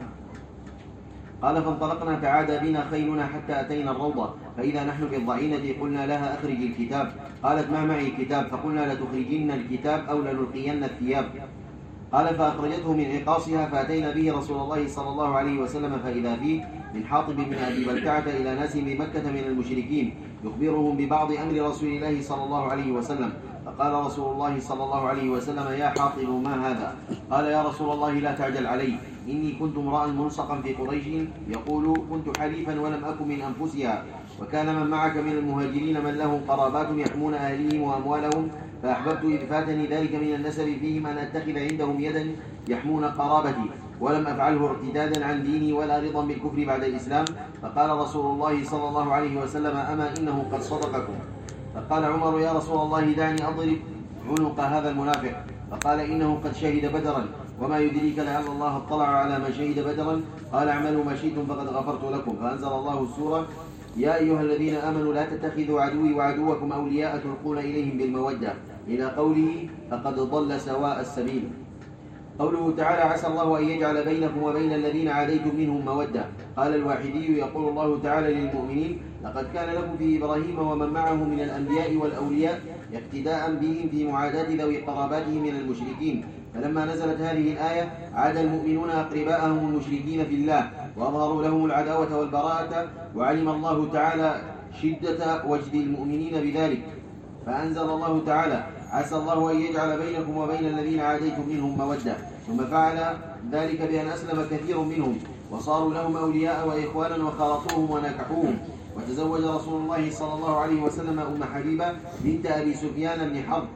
Speaker 2: قال: فانطلقنا تعادى بنا خيلنا حتى أتينا الروضة فإذا نحن بالضعينة قلنا لها: أخرج الكتاب. قالت: ما معي كتاب. فقلنا: لتخرجن الكتاب أو لنلقين الثياب. قال: فأخرجته من عقاصها فأتينا به رسول الله صلى الله عليه وسلم فإذا فيه من حاطب بن أبي بلتعة إلى ناس بمكة من المشركين يخبرهم ببعض أمر رسول الله صلى الله عليه وسلم. فقال رسول الله صلى الله عليه وسلم: يا حاطب ما هذا؟ قال: يا رسول الله لا تعجل علي، إني كنت امرأ ملصقا في قريش يقول: كنت حليفا ولم أكن من أنفسها، وكان من معك من المهاجرين من لهم قرابات يحمون أهليهم وأموالهم، فأحببت إذ فاتني ذلك من النسب فيهم أن أتخذ عندهم يدا يحمون قرابتي، ولم أفعله ارتدادا عن ديني ولا رضا بالكفر بعد الإسلام. فقال رسول الله صلى الله عليه وسلم: أما إنه قد صدقكم. فقال عمر: يا رسول الله دعني أضرب عنق هذا المنافق. فقال: إنه قد شهد بدرا، وما يدريك لعل الله اطلع على من شهد بدرا. قال: اعملوا ما شئتم فقد غفرت لكم. فأنزل الله السورة: يا أيها الذين آمنوا لا تتخذوا عدوي وعدوكم أولياء تلقون إليهم بالمودة إلى قوله: فقد ضل سواء السبيل. قوله تعالى: عسى الله أن يجعل بينكم وبين الذين عاديتم منهم مودة. قال الواحدي: يقول الله تعالى للمؤمنين: لقد كان لكم في إبراهيم ومن معه من الأنبياء والأولياء اقتداء بهم في معاداة ذوي قراباتهم من المشركين. فلما نزلت هذه الآية عاد المؤمنون أقرباءهم المشركين في الله وأظهروا لهم العداوة والبراءة، وعلم الله تعالى شدة وجد المؤمنين بذلك، فأنزل الله تعالى: عسى الله أن يجعل بينكم وبين الذين عاديتم منهم مودة. ثم فعل ذلك بأن أسلم كثير منهم وصاروا لهم أولياء وإخوانا وخالطوهم ونكحوهم. وتزوج رسول الله صلى الله عليه وسلم أم حبيبة بنت أبي سفيان بن حرب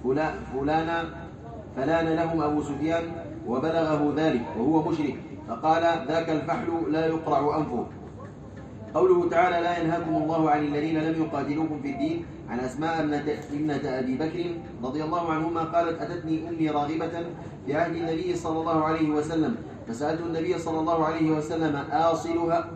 Speaker 2: فلانا فلان لهم أبو سفيان وبلغه ذلك وهو مشرك، فقال: ذاك الفحل لا يقرع أنفه. قوله تعالى: لا ينهاكم الله عن الذين لم يقاتلوكم في الدين. عن أسماء ابنة أبي بكر رضي الله عنهما قالت: أتتني أمي راغبة في عهد النبي صلى الله عليه وسلم فسألت النبي صلى الله عليه وسلم: آصلها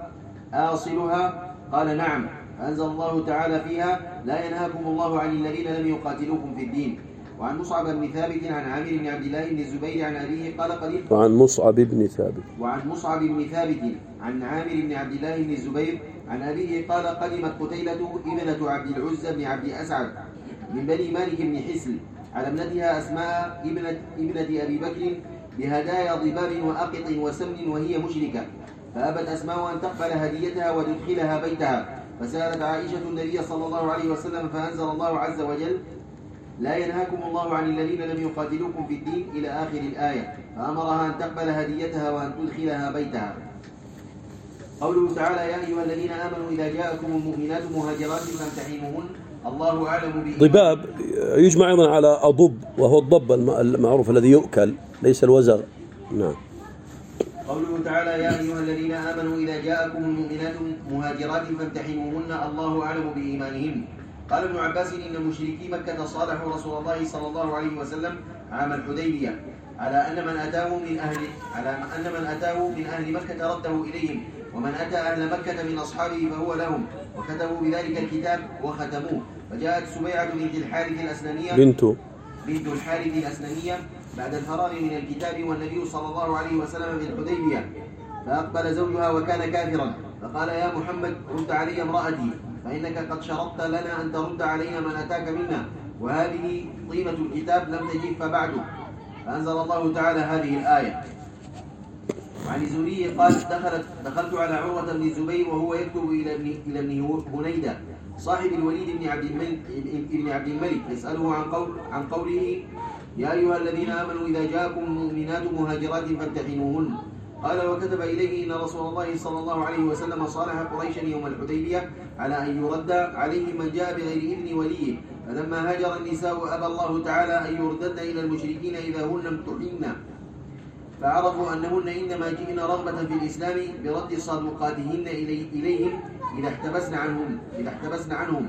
Speaker 2: آصلها؟ قال: نعم. فأنزل الله تعالى فيها: لا ينهاكم الله عن الذين لم يقاتلوكم في الدين وعن مصعب بن ثابت عن عامر بن عبد الله بن الزبير عن أبيه قال قدمت
Speaker 1: وعن مصعب بن ثابت
Speaker 2: وعن مصعب بن ثابت عن عامر بن عبد الله بن الزبير عن أبيه قال قدمت قتيلة ابنة عبد العزى بن عبد أسعد من بني مالك بن حسل على ابنتها أسماء ابنة, ابنة أبي بكر بهدايا ضباب وأقط وسمن وهي مشركة، فأبت أسماء أن تقبل هديتها وتدخلها بيتها، فسألت عائشة النبي صلى الله عليه وسلم فأنزل الله عز وجل: لا ينهاكم الله عن الذين لم يقاتلوكم في الدين إلى آخر الآية، فأمرها أن تقبل هديتها وأن تدخلها بيتها. قوله تعالى: يا أيها الذين آمنوا إذا جاءكم المؤمنات مهاجرات فامتحنوهن الله أعلم بإيمانهن.
Speaker 1: ضباب يجمع أيضا على أضب، وهو الضب المعروف الذي يؤكل ليس الوزغ. نعم.
Speaker 2: قوله تعالى: يا أيها الذين آمنوا إذا جاءكم المؤمنات مهاجرات فامتحنوهن الله أعلم بإيمانهن. قال ابن عباس: إن مشركي مكة صالحوا رسول الله صلى الله عليه وسلم عام الحديبية على أن من أتاه من أهل على أن من أتاه من أهل مكة رده إليهم، ومن أتى أهل مكة من أصحابه فهو لهم، وكتبوا بذلك الكتاب وختموه. فجاءت سبيعة بنت الحارث الأسلمية
Speaker 1: بنت
Speaker 2: بنت الحارث الأسلمية بعد الفرار من الكتاب والنبي صلى الله عليه وسلم بالحديبية، فأقبل زوجها وكان كافرا، فقال: يا محمد رد علي امرأتي، فإنك قد شرطت لنا أن ترد علينا من أتاك منا، وهذه طيبة الكتاب لم تجف بعد. فأنزل الله تعالى هذه الآية. وعن الزهري قال: دخلت دخلت على عروة بن الزبير وهو يكتب إلى ابن إلى ابن هنيدة صاحب الوليد بن عبد الملك ابن عبد الملك يسأله عن قول عن قوله: يا أيها الذين آمنوا إذا جاءكم المؤمنات مهاجرات فامتحنوهن. قال: وكتب إليه إن رسول الله صلى الله عليه وسلم صالح قريشا يوم الحديبية على أن يرد عليه من جاء بغير إذن وليه، فلما هاجر النساء أبى الله تعالى أن يردن إلى المشركين إذا هن امتحن، فعرفوا أنهن إنما جئن رغبة في الإسلام برد صدقاتهن إليهم إذا احتبسن عنهم إذا احتبسن عنهم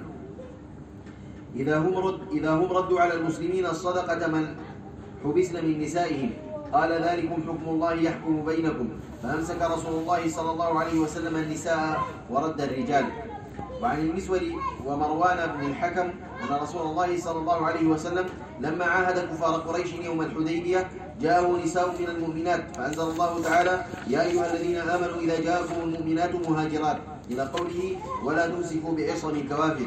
Speaker 2: إذا هم رد إذا هم ردوا على المسلمين الصدقة من حبسن من نسائهم. قال: ذلكم حكم الله يحكم بينكم. فأمسك رسول الله صلى الله عليه وسلم النساء ورد الرجال. وعن المسور ومروان بن الحكم أن رسول الله صلى الله عليه وسلم لما عاهد كفار قريش يوم الحديبية جاءه نساء من المؤمنات، فأنزل الله تعالى: يا أيها الذين آمنوا إذا جاءكم المؤمنات مهاجرات، إلى قوله: ولا تمسكوا بعصم الكوافر.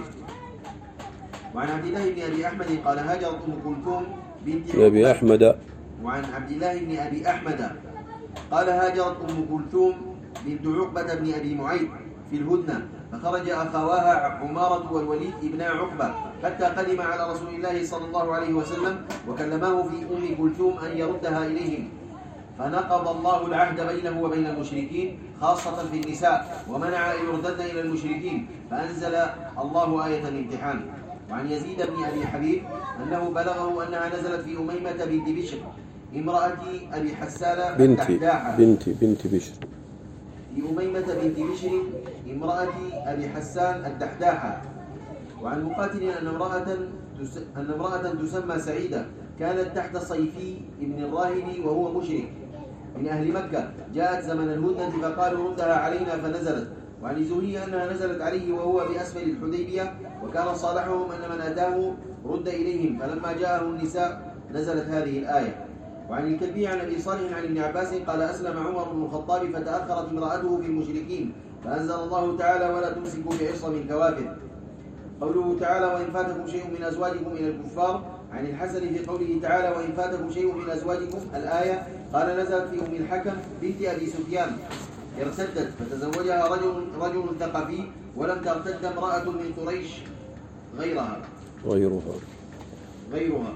Speaker 2: وعن عبد الله بن أبي أحمد قال: هاجرت أم كلثوم بنت
Speaker 1: أبي أحمد
Speaker 2: وعن عبد الله بن أبي أحمد قال: هاجرت أم كلثوم بنت عقبة بن أبي معيط في الهدنة، فخرج أخواها عمارة والوليد ابنا عقبة حتى قدم على رسول الله صلى الله عليه وسلم، وكلماه في أم كلثوم أن يردها إليهم، فنقض الله العهد بينه وبين المشركين خاصة في النساء، ومنع أن يردن إلى المشركين، فأنزل الله آية الامتحان. وعن يزيد بن أبي حبيب أنه بلغه أنها نزلت في أميمة بنت بشر امرأة أبي حسان
Speaker 1: بنت
Speaker 2: الدحداحة
Speaker 1: بنت بنت بشر
Speaker 2: في أميمة بنت بشر امرأة أبي حسان الدحداحة. وعن مقاتل أن امرأة أن امرأة تسمى سعيدة كانت تحت صيفي ابن الراهب وهو مشرك من أهل مكة، جاءت زمن الهدنة فقالوا: ردها علينا، فنزلت. وعن الزهري أنها نزلت عليه وهو بأسفل الحديبية، وكان صالحهم أن من أتاه رد إليهم، فلما جاءه النساء نزلت هذه الآية. وعن الكلبي عن أبي صالح عن ابن عباس قال: أسلم عمر بن الخطاب فتأخرت امرأته في المشركين، فأنزل الله تعالى: ولا تمسكوا بعصم الكوافر. قوله تعالى: وإن فاتكم شيء من أزواجكم إلى الكفار. عن الحسن في قوله تعالى: وإن فاتكم شيء من أزواجكم الآية، قال: نزلت في أم الحكم بنت أبي سفيان ارتدت فتزوجها رجل رجل ثقفي، ولم ترتد امرأة من قريش غيرها
Speaker 1: غيرها
Speaker 2: غيرها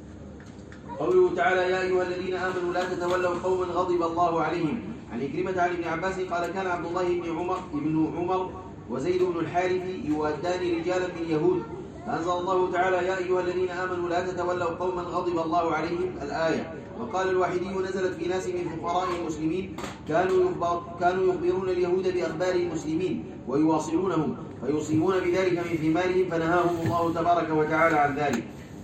Speaker 2: قوله تعالى: يا أيها الذين آمنوا لا تتولوا قوما غضب الله عليهم. عن إكرمة عن ابن عباس قال: كان عبد الله بن عمر ابن عمر وزيد بن الحارث يؤدان رجالا من يهود، فأنزل الله تعالى: يا أيها الذين آمنوا لا تتولوا قوما غضب الله عليهم الآية. وقال الواحدي: نزلت في ناس من فقراء المسلمين كانوا يخبر كانوا يخبرون اليهود بأخبار المسلمين ويواصلونهم، فيصيبون بذلك من ثمارهم، فنهاهم الله تبارك وتعالى عن ذلك.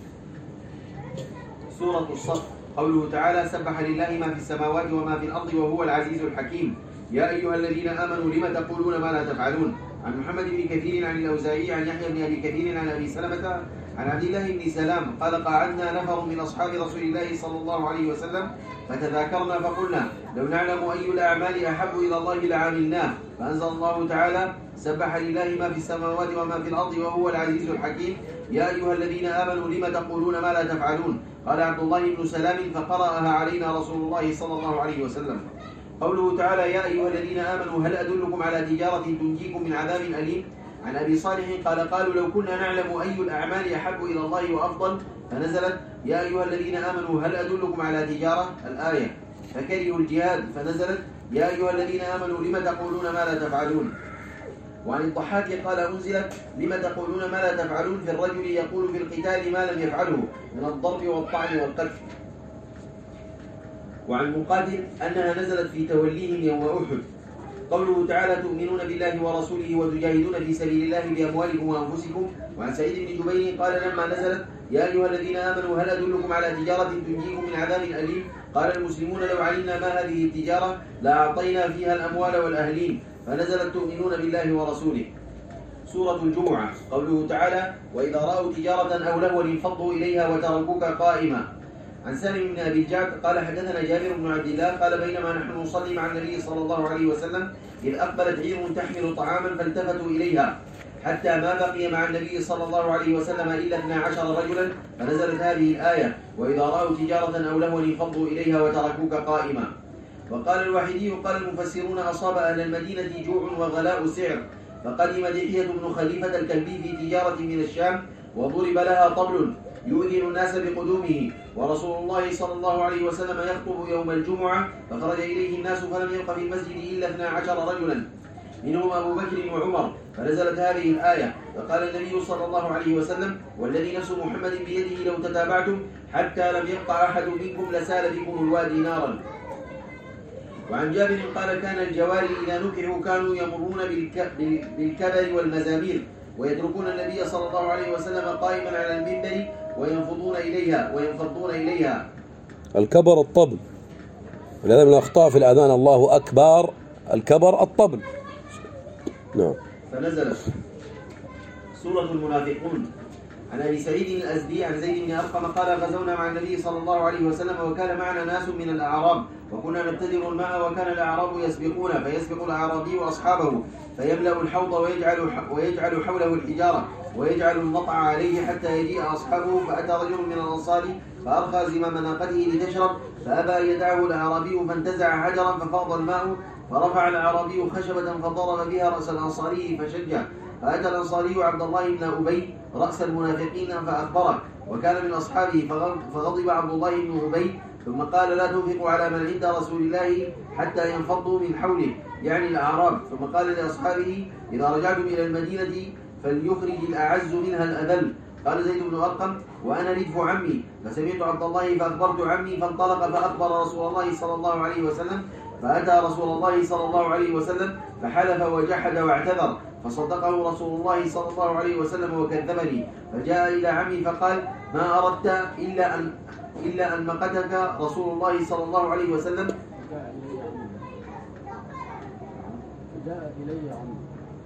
Speaker 2: سورة الصف. قوله تعالى: سبح لله ما في السماوات وما في الأرض وهو العزيز الحكيم. يا أيها الذين آمنوا لم تقولون ما لا تفعلون. عن محمد بن كثير عن الأوزاعي عن يحيى بن أبي كثير عن أبي سلمة عن عبد الله بن سلام قال قعدنا نفر من أصحاب رسول الله صلى الله عليه وسلم فتذاكرنا فقلنا لو نعلم أي الأعمال أحب إلى الله لعملناه، فأنزل الله تعالى سبح لله ما في السماوات وما في الأرض وهو العزيز الحكيم يا أيها الذين آمنوا لم تقولون ما لا تفعلون. قال عبد الله بن سلام فقرأها علينا رسول الله صلى الله عليه وسلم. قوله تعالى يا أيها الذين آمنوا هل أدلكم على تجارة تنجيكم من عذاب أليم. عن أبي صالح قال قالوا لو كنا نعلم أي الأعمال أحب إلى الله وأفضل فنزلت يا أيها الذين آمنوا هل أدلكم على تجارة الآية، فكرهوا الجهاد فنزلت يا أيها الذين آمنوا لم تقولون ما لا تفعلون. وعن الضحاك قال أنزلت لم تقولون ما لا تفعلون في الرجل يقول في القتال ما لم يفعله من الضرب والطعن والقتل. وعن مقاتل أنها نزلت في توليهم يوم أحد. قوله تعالى تؤمنون بالله ورسوله وتجاهدون في سبيل الله بأموالكم وأنفسكم. وعن سعيد بن جبير قال لما نزلت يا أيها الذين آمنوا هل أدلكم على تجارة تنجيكم من عذاب أليم، قال المسلمون لو علمنا ما هذه التجارة لأعطينا فيها الأموال والأهلين، فنزلت تؤمنون بالله ورسوله. سورة الجمعة. قوله تعالى وإذا رأوا تجارة أو لهوا انفضوا إليها وتركوك قائما. عن سالم بن أبي الجعد قال حدثنا جابر بن عبد الله قال بينما نحن نصلي مع النبي صلى الله عليه وسلم إذ أقبلت عير تحمل طعاما فالتفتوا إليها حتى ما بقي مع النبي صلى الله عليه وسلم إلا اثنا عشر رجلا، فنزلت هذه الآية وإذا رأوا تجارة أو لهوا انفضوا إليها وتركوك قائما. وقال الوحيدي قال المفسرون أصاب أهل المدينة جوع وغلاء سعر، فقدم دحية بن خليفة الكلبي في تجارة من الشام وضرب لها طبل يؤذن الناس بقدومه، ورسول الله صلى الله عليه وسلم يخطب يوم الجمعة فخرج إليه الناس فلم يبق في المسجد إلا اثنا عشر رجلا منهم أبو بكر وعمر، فنزلت هذه الآية فقال النبي صلى الله عليه وسلم والذي نفس محمد بيده لو تتابعتم حتى لم يبقى أحد منكم لسال بكم الوادي نارا. وعن جابر قال كان الجواري إذا نكحوا كانوا يمرون بالكبر والمزامير ويتركون النبي صلى الله عليه وسلم قائما على المنبر وينفضون إليها وينفضون إليها.
Speaker 1: الكبر الطبل، ولهذا من الأخطاء في الأذان الله أكبر، الكبر الطبل. نعم.
Speaker 2: فنزلت سورة المنافقون. عن أبي سعيد الأزدي عن زيد بن أرقم قال غزونا مع النبي صلى الله عليه وسلم وكان معنا ناس من الأعراب وكنا نبتدر الماء وكان الأعراب يسبقون فيسبق الأعرابي أصحابه فيملأ الحوض ويجعل ويجعل حوله الحجارة ويجعل المطع عليه حتى يجيء أصحابه، فأتى رجل من الأنصار فأرخى زمام ناقته لتشرب فأبى أن يدعه الأعرابي فانتزع حجرا ففاض الماء فرفع الأعرابي خشبة فضرب بها رأس الأنصاري فشجع، فأتى الأنصاري عبد الله بن أبي رأس المنافقين فأخبره وكان من أصحابه فغضب عبد الله بن أبي ثم قال لا تنفقوا على من عند رسول الله حتى ينفضوا من حوله يعني الأعراب، ثم قال لأصحابه إذا رجعتم إلى المدينة فليخرج الأعز منها الأذل. قال زيد بن أرقم وأنا ندف عمي فسمعت عبد الله فأخبرت عمي فانطلق فأخبر رسول الله صلى الله عليه وسلم، فأتى رسول الله صلى الله عليه وسلم فحلف وجحد واعتذر فصدقه رسول الله صلى الله عليه وسلم وكذبني، فجاء إلى عمي فقال ما أردت إلا أن إلا أن مقتك رسول الله صلى الله عليه وسلم. فجاء إلي عمي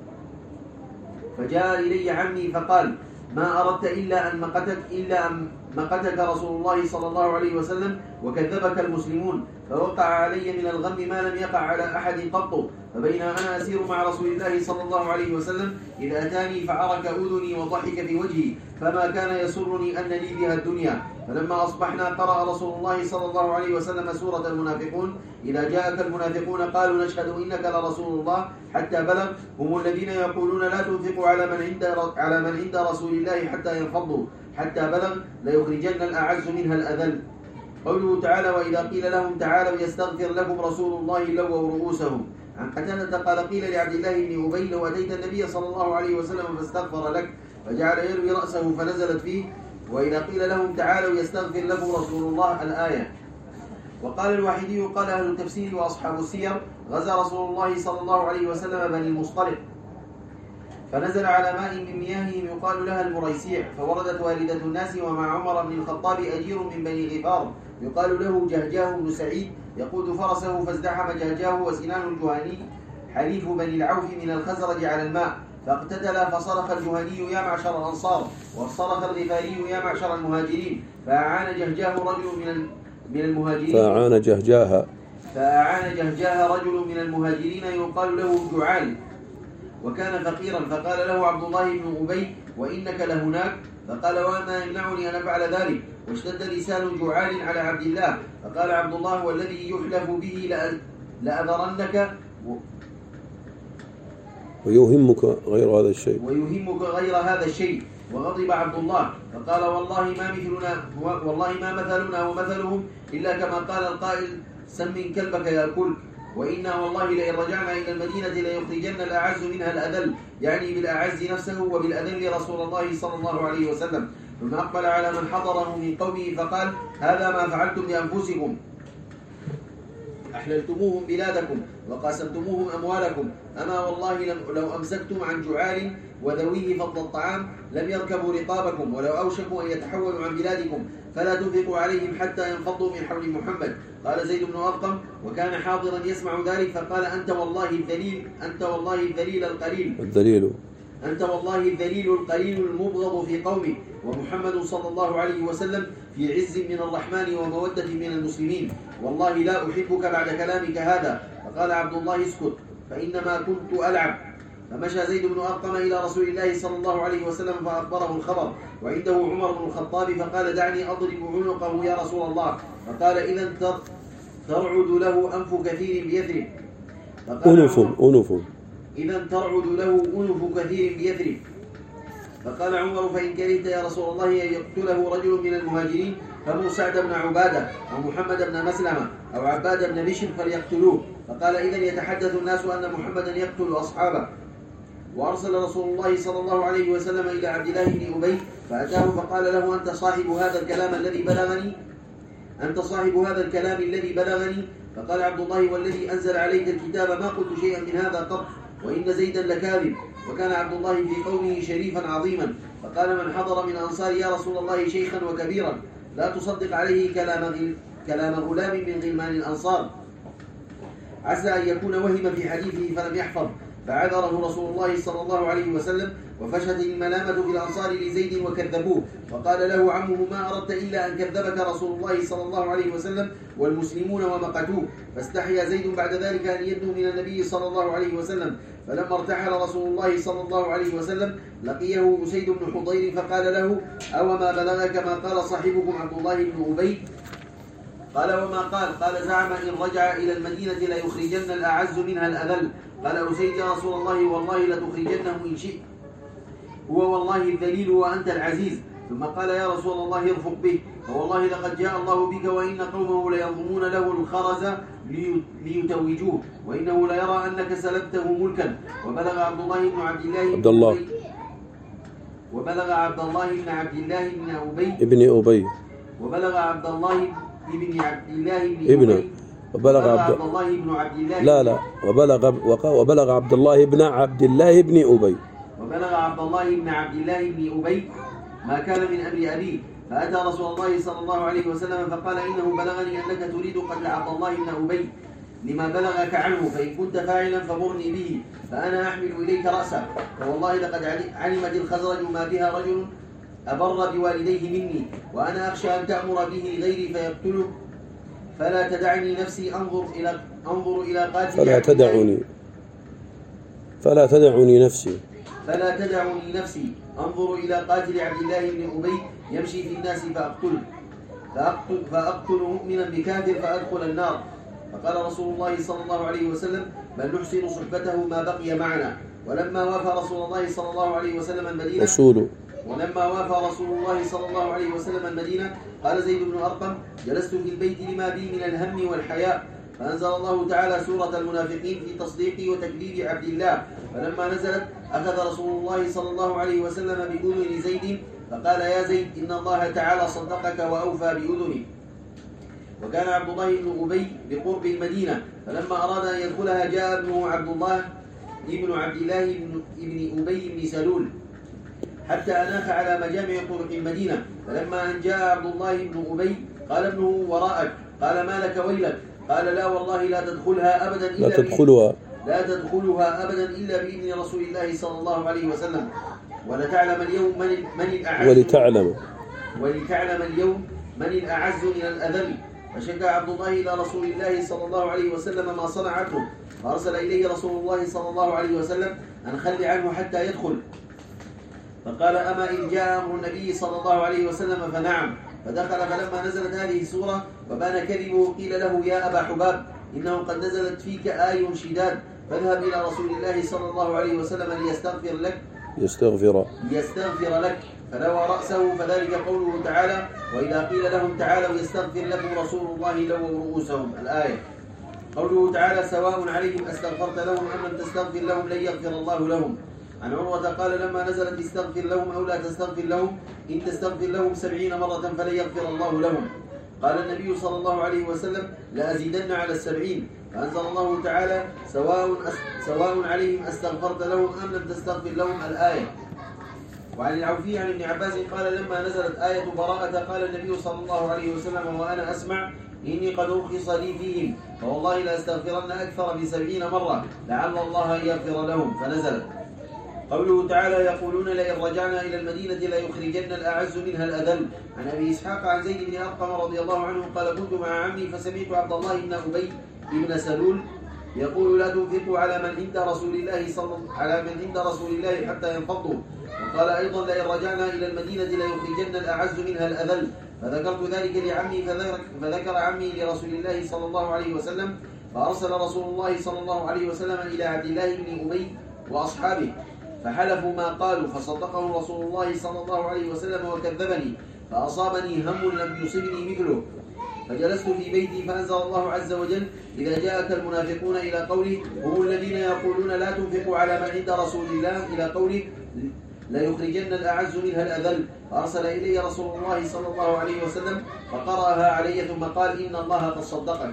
Speaker 2: فجاء إلي عمي فقال ما أردت إلا أن مقتك إلا أن مقتك رسول الله صلى الله عليه وسلم وكذبك المسلمون، فوقع علي من الغم ما لم يقع على أحد قط، فبين أنا أسير مع رسول الله صلى الله عليه وسلم إذ أتاني فعرك أذني وضحك في وجهي فما كان يسرني أن لي بها الدنيا، فلما أصبحنا قرأ رسول الله صلى الله عليه وسلم سورة المنافقون إذا جاءك المنافقون قالوا نشهد إنك لرسول الله حتى بلغ هم الذين يقولون لا تنفقوا على من عند على من عند رسول الله حتى ينفضوا حتى بلغ ليخرجن الأعز منها الأذل. قوله تعالى وإذا قيل لهم تعالوا يستغفر لكم رسول الله لووا رؤوسهم. عن قتادة قال قيل لعبد الله بن أبي لو أتيت النبي صلى الله عليه وسلم فاستغفر لك فجعل يروي رأسه فنزلت فيه وإذا قيل لهم تعالوا يستغفر لكم رسول الله الآية. وقال الوحيدي قال أهل التفسير وأصحاب السير غزا رسول الله صلى الله عليه وسلم بني المصطلق فنزل على ماء من مياههم يقال لها المريسيع، فوردت والدة الناس ومع عمر بن الخطاب أجير من بني غفار يقال له جهجاه بن سعيد يقود فرسه فازدحم جهجاه وسنان الجهني حليف بني العوف من الخزرج على الماء، فاقتتلا فصرخ الجهني يا معشر الأنصار، وصرخ الغفاري يا معشر المهاجرين، فأعان جهجاه رجل من من المهاجرين
Speaker 1: فأعان جهجاها
Speaker 2: فأعان جهجاه رجل من المهاجرين يقال له جعال، وكان فقيرا، فقال له عبد الله بن أبي وإنك لهناك؟ فقال وما يمنعني أن أفعل ذلك؟ واشتد لسان جعال على عبد الله، فقال عبد الله والذي يحلف به لأذرنك
Speaker 1: ويوهمك غير هذا الشيء
Speaker 2: ويوهمك غير هذا الشيء. وغضب عبد الله فقال والله ما مثلنا والله ما مثلنا ومثلهم إلا كما قال القائل سمن كلبك يأكلك، وإنا والله لئن رجعنا إلى المدينة ليخرجن الأعز منها الأذل، يعني بالأعز نفسه وبالأذل رسول الله صلى الله عليه وسلم. ثم أقبل على من حضره من قومه فقال هذا ما فعلتم لأنفسكم، أحللتموهم بلادكم وقاسمتموهم أموالكم، أما والله لو أمسكتم عن جعال وذويه فضل الطعام لم يركبوا رقابكم، ولو أوشكوا أن يتحولوا عن بلادكم فلا تنفقوا عليهم حتى ينفضوا من حول محمد. قال زيد بن أرقم وكان حاضرا يسمع ذلك فقال أنت والله الذليل أنت والله الذليل القليل
Speaker 1: الذليل
Speaker 2: أنت والله الذليل القليل المبغض في قومه، ومحمد صلى الله عليه وسلم في عز من الرحمن ومودة من المسلمين، والله لا أحبك بعد كلامك هذا. فقال عبد الله اسكت فإنما كنت ألعب. فمشى زيد بن أرقم إلى رسول الله صلى الله عليه وسلم فأخبره الخبر، وعنده عمر بن الخطاب فقال دعني أضرب عنقه يا رسول الله. فقال إذا ترعد له أنف كثير بيثرب.
Speaker 1: أنف أنف
Speaker 2: إذا ترعد له أنف كثير بيثرب. فقال عمر فإن كرهت يا رسول الله أن يقتله رجل من المهاجرين فمو سعد بن عبادة أو محمد بن مسلمة أو عباد بن بشر فليقتلوه. فقال إذا يتحدث الناس أن محمدا يقتل أصحابه. وأرسل رسول الله صلى الله عليه وسلم إلى عبد الله بن أبي فأتاه فقال له أنت صاحب هذا الكلام الذي بلغني أنت صاحب هذا الكلام الذي بلغني فقال عبد الله والذي أنزل عليك الكتاب ما قلت شيئا من هذا قط، وإن زيدا لكاذب. وكان عبد الله في قومه شريفا عظيما. فقال من حضر من أنصار يا رسول الله شيخا وكبيرا لا تصدق عليه كلام كلام غلام من غلمان الأنصار، عسى أن يكون وهم في حديثه فلم يحفظ. فعذره رسول الله صلى الله عليه وسلم، وفشت الملامة في الأنصار لزيد وكذبوه. وقال له عمه ما أردت إلا أن كذبك رسول الله صلى الله عليه وسلم والمسلمون ومقتوه. فاستحيا زيد بعد ذلك أن يدنو من النبي صلى الله عليه وسلم. فلما ارتحل رسول الله صلى الله عليه وسلم لقيه أسيد بن حضير فقال له أو ما بلغك ما قال صاحبكم عبد الله بن أبي؟ قال وما قال؟ قال زعم إن رجع إلى المدينة ليخرجن الأعز منها الأذل. قال أسيد يا رسول الله والله لتخرجنه إن شئت، هو والله الذليل وأنت العزيز. ثم قال يا رسول الله ارفق به، فوالله لقد جاء الله بك وإن قومه ليضمون له الخرز ليتوجوه، وإنه ليرى أنك سلبته ملكا. وبلغ عبد الله بن عبد الله
Speaker 1: عبد الله
Speaker 2: وبلغ عبد الله بن عبد الله بن أبي
Speaker 1: ابن أبي
Speaker 2: وبلغ عبد الله بن عبد الله بن
Speaker 1: ابن
Speaker 2: أبي
Speaker 1: وبلغ عبد
Speaker 2: الله بن عبد الله
Speaker 1: لا لا وبلغ وبلغ عبد الله بن عبد الله بن أبي
Speaker 2: وبلغ عبد الله بن عبد الله بن أبي ما كان من أمر أبيه. فأتى رسول الله صلى الله عليه وسلم فقال إنه بلغني أنك تريد قتل عبد الله بن أبي لما بلغك عنه، فإن كنت فاعلا فمرني به فأنا أحمل إليك رأسه. فوالله لقد علمت الخزرج ما بها رجل أبر بوالديه مني، وأنا أخشى أن تأمر به غيري فيقتله، فلا تدعني نفسي أنظر إلى أنظر إلى قاتل
Speaker 1: فلا تدعني فلا تدعني نفسي
Speaker 2: فلا تدعني نفسي أنظر إلى قاتل عبد الله بن أبي يمشي في الناس فأقتله فأقتل, فأقتل مؤمنا بكافر فأدخل النار. فقال رسول الله صلى الله عليه وسلم بل نحسن صحبته ما بقي معنا. ولما وافى رسول الله صلى الله عليه وسلم المدينة
Speaker 1: رسول
Speaker 2: ولما وافى رسول الله صلى الله عليه وسلم المدينة قال زيد بن أرقم جلست في البيت لما بي من الهم والحياء، فأنزل الله تعالى سورة المنافقين في تصديق وتكذيب عبد الله. فلما نزلت أخذ رسول الله صلى الله عليه وسلم بأذن زيد فقال يا زيد إن الله تعالى صدقك وأوفى بأذنه. وكان عبد الله بن أبي بقرب المدينة، فلما أراد أن يدخلها جاء ابنه عبد الله ابن عبد الله بن ابن أبي بن سلول حتى أناخ على مجامع طرق المدينة. فلما أن جاء عبد الله بن أبي قال ابنه وراءك، قال ما لك ويلك؟ قال لا والله لا تدخلها أبدا إلا
Speaker 1: لا تدخلها
Speaker 2: لا تدخلها أبدا إلا بإذن رسول الله صلى الله عليه وسلم. ولتعلم اليوم من من الأعز
Speaker 1: ولتعلم
Speaker 2: ولتعلم اليوم من الأعز من الأذل. فشكى عبد الله إلى رسول الله صلى الله عليه وسلم ما صنعته، فأرسل إليه رسول الله صلى الله عليه وسلم أن خل عنه حتى يدخل. فقال: أما إن جاء أمر النبي صلى الله عليه وسلم فنعم. فدخل، فلما نزلت هذه السورة وبان كذبه قيل له: يا أبا حباب، إنه قد نزلت فيك آي شداد، فاذهب إلى رسول الله صلى الله عليه وسلم ليستغفر لك
Speaker 1: يستغفر
Speaker 2: ليستغفر لك. فلوى رأسه، فذلك قوله تعالى: وإذا قيل لهم تعالوا يستغفر لكم رسول الله لووا رؤوسهم. الآية. قوله تعالى: سواء عليهم أستغفرت لهم أم لم تستغفر لهم لن يغفر الله لهم. عن عروة قال: لما نزلت استغفر لهم أو لا تستغفر لهم إن تستغفر لهم سبعين مرة فلن يغفر الله لهم. قال النبي صلى الله عليه وسلم: لأزيدن على السبعين. فأنزل الله تعالى: سواء, سواء عليهم أستغفرت لهم أم لم تستغفر لهم. الآية. وعن العوفي عن ابن عباس قال: لما نزلت آية براءة قال النبي صلى الله عليه وسلم وأنا أسمع: إني قد أرخص لي فيهم، فوالله لأستغفرن أكثر من سبعين مرة لعل الله أن يغفر لهم. فنزلت. قوله تعالى: يقولون لئن رجعنا إلى المدينة ليخرجن الأعز منها الأذل. عن أبي إسحاق عن زيد بن أرقم رضي الله عنه قال: كنت مع عمي فسمعت عبد الله بن أبي بن سلول يقول: لا تنفقوا على من عند رسول الله صلى على من عند رسول الله حتى ينفضوا. وقال أيضا: لئن رجعنا إلى المدينة ليخرجن الأعز منها الأذل. فذكرت ذلك لعمي، فذكر عمي لرسول الله صلى الله عليه وسلم، فأرسل رسول الله صلى الله عليه وسلم إلى عبد الله بن أبي وأصحابه فحلفوا ما قالوا، فصدقهم رسول الله صلى الله عليه وسلم وكذبني، فأصابني هم لم يصبني مثله. فجلست في بيتي فأنزل الله عز وجل: إذا جاءك المنافقون إلى قوله: هم الذين يقولون لا تنفقوا على من عند رسول الله إلى قوله: لا يخرجن الأعز منها الأذل. فأرسل إلي رسول الله صلى الله عليه وسلم فقرأها علي ثم قال: إن الله قد صدقك.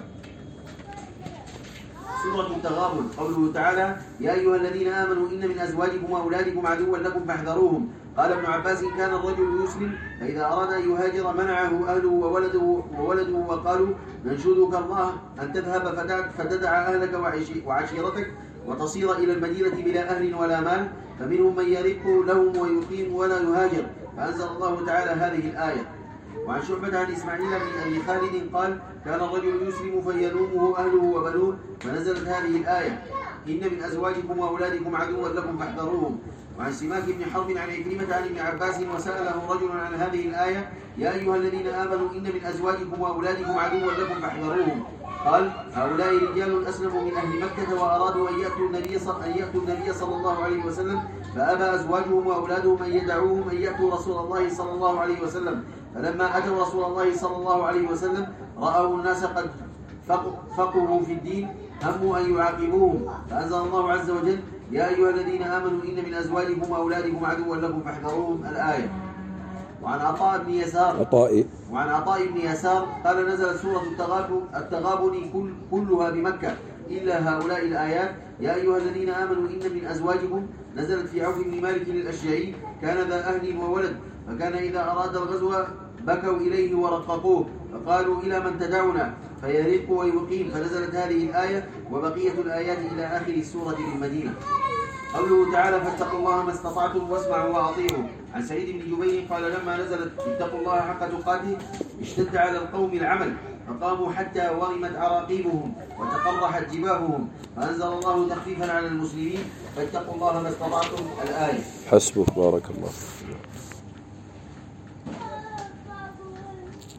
Speaker 2: سورة التغابن. قوله تعالى: يا أيها الذين آمنوا إن من أزواجكم وأولادكم عدوا لكم فاحذروهم. قال ابن عباس: كان الرجل يسلم فإذا أراد أن يهاجر منعه أهله وولده, وولده وقالوا: ننشدك الله أن تذهب فتدع أهلك وعشيرتك وتصير إلى المدينة بلا أهل ولا مال، فمنهم من يرق لهم ويقيم ولا يهاجر. فأنزل الله تعالى هذه الآية. وعن شعبة عن إسماعيل بن أبي خالد قال: كان الرجل يسلم فيلومه أهله وبنوه، فنزلت هذه الآية: إن من أزواجكم وأولادكم عدوا لكم فاحذروهم. وعن سماك بن حرب عن عكرمة عن ابن عباس وسأله رجل عن هذه الآية: يا أيها الذين آمنوا إن من أزواجكم وأولادكم عدوا لكم فاحذروهم. قال: هؤلاء رجال أسلموا من أهل مكة وأرادوا أن يأتوا النبي صلى, أن يأتوا النبي صلى الله عليه وسلم، فأبى أزواجهم وأولادهم أن يدعوهم أن يأتوا رسول الله صلى الله عليه وسلم. فلما أتوا رسول الله صلى الله عليه وسلم رأوا الناس قد فقهوا في الدين هموا أن يعاقبوهم، فأنزل الله عز وجل: يا أيها الذين آمنوا إن من أزواجكم وأولادكم عدوا لكم فاحذروهم. الآية. وعن عطاء بن يسار
Speaker 1: عطاء
Speaker 2: وعن عطاء بن يسار قال: نزلت سورة التغابن كل كلها بمكة إلا هؤلاء الآيات: يا أيها الذين آمنوا إن من أزواجكم، نزلت في عوف بن مالك الأشجعي، كان ذا أهل وولد، فكان إذا أراد الغزو بكوا إليه ورققوه، فقالوا: إلى من تدعنا؟ فيرق ويقيم. فنزلت هذه الآية وبقية الآيات إلى آخر السورة بالمدينة. قوله تعالى: فاتقوا الله ما استطعتم واسمعوا وأطيعوا. عن سعيد بن جبير قال: لما نزلت اتقوا الله حق تقاته اشتد على القوم العمل، فقاموا حتى ورمت عراقيبهم وتقرحت جباههم، فأنزل الله تخفيفا على المسلمين: فاتقوا الله ما استطعتم. الآية.
Speaker 1: حسبك، بارك الله.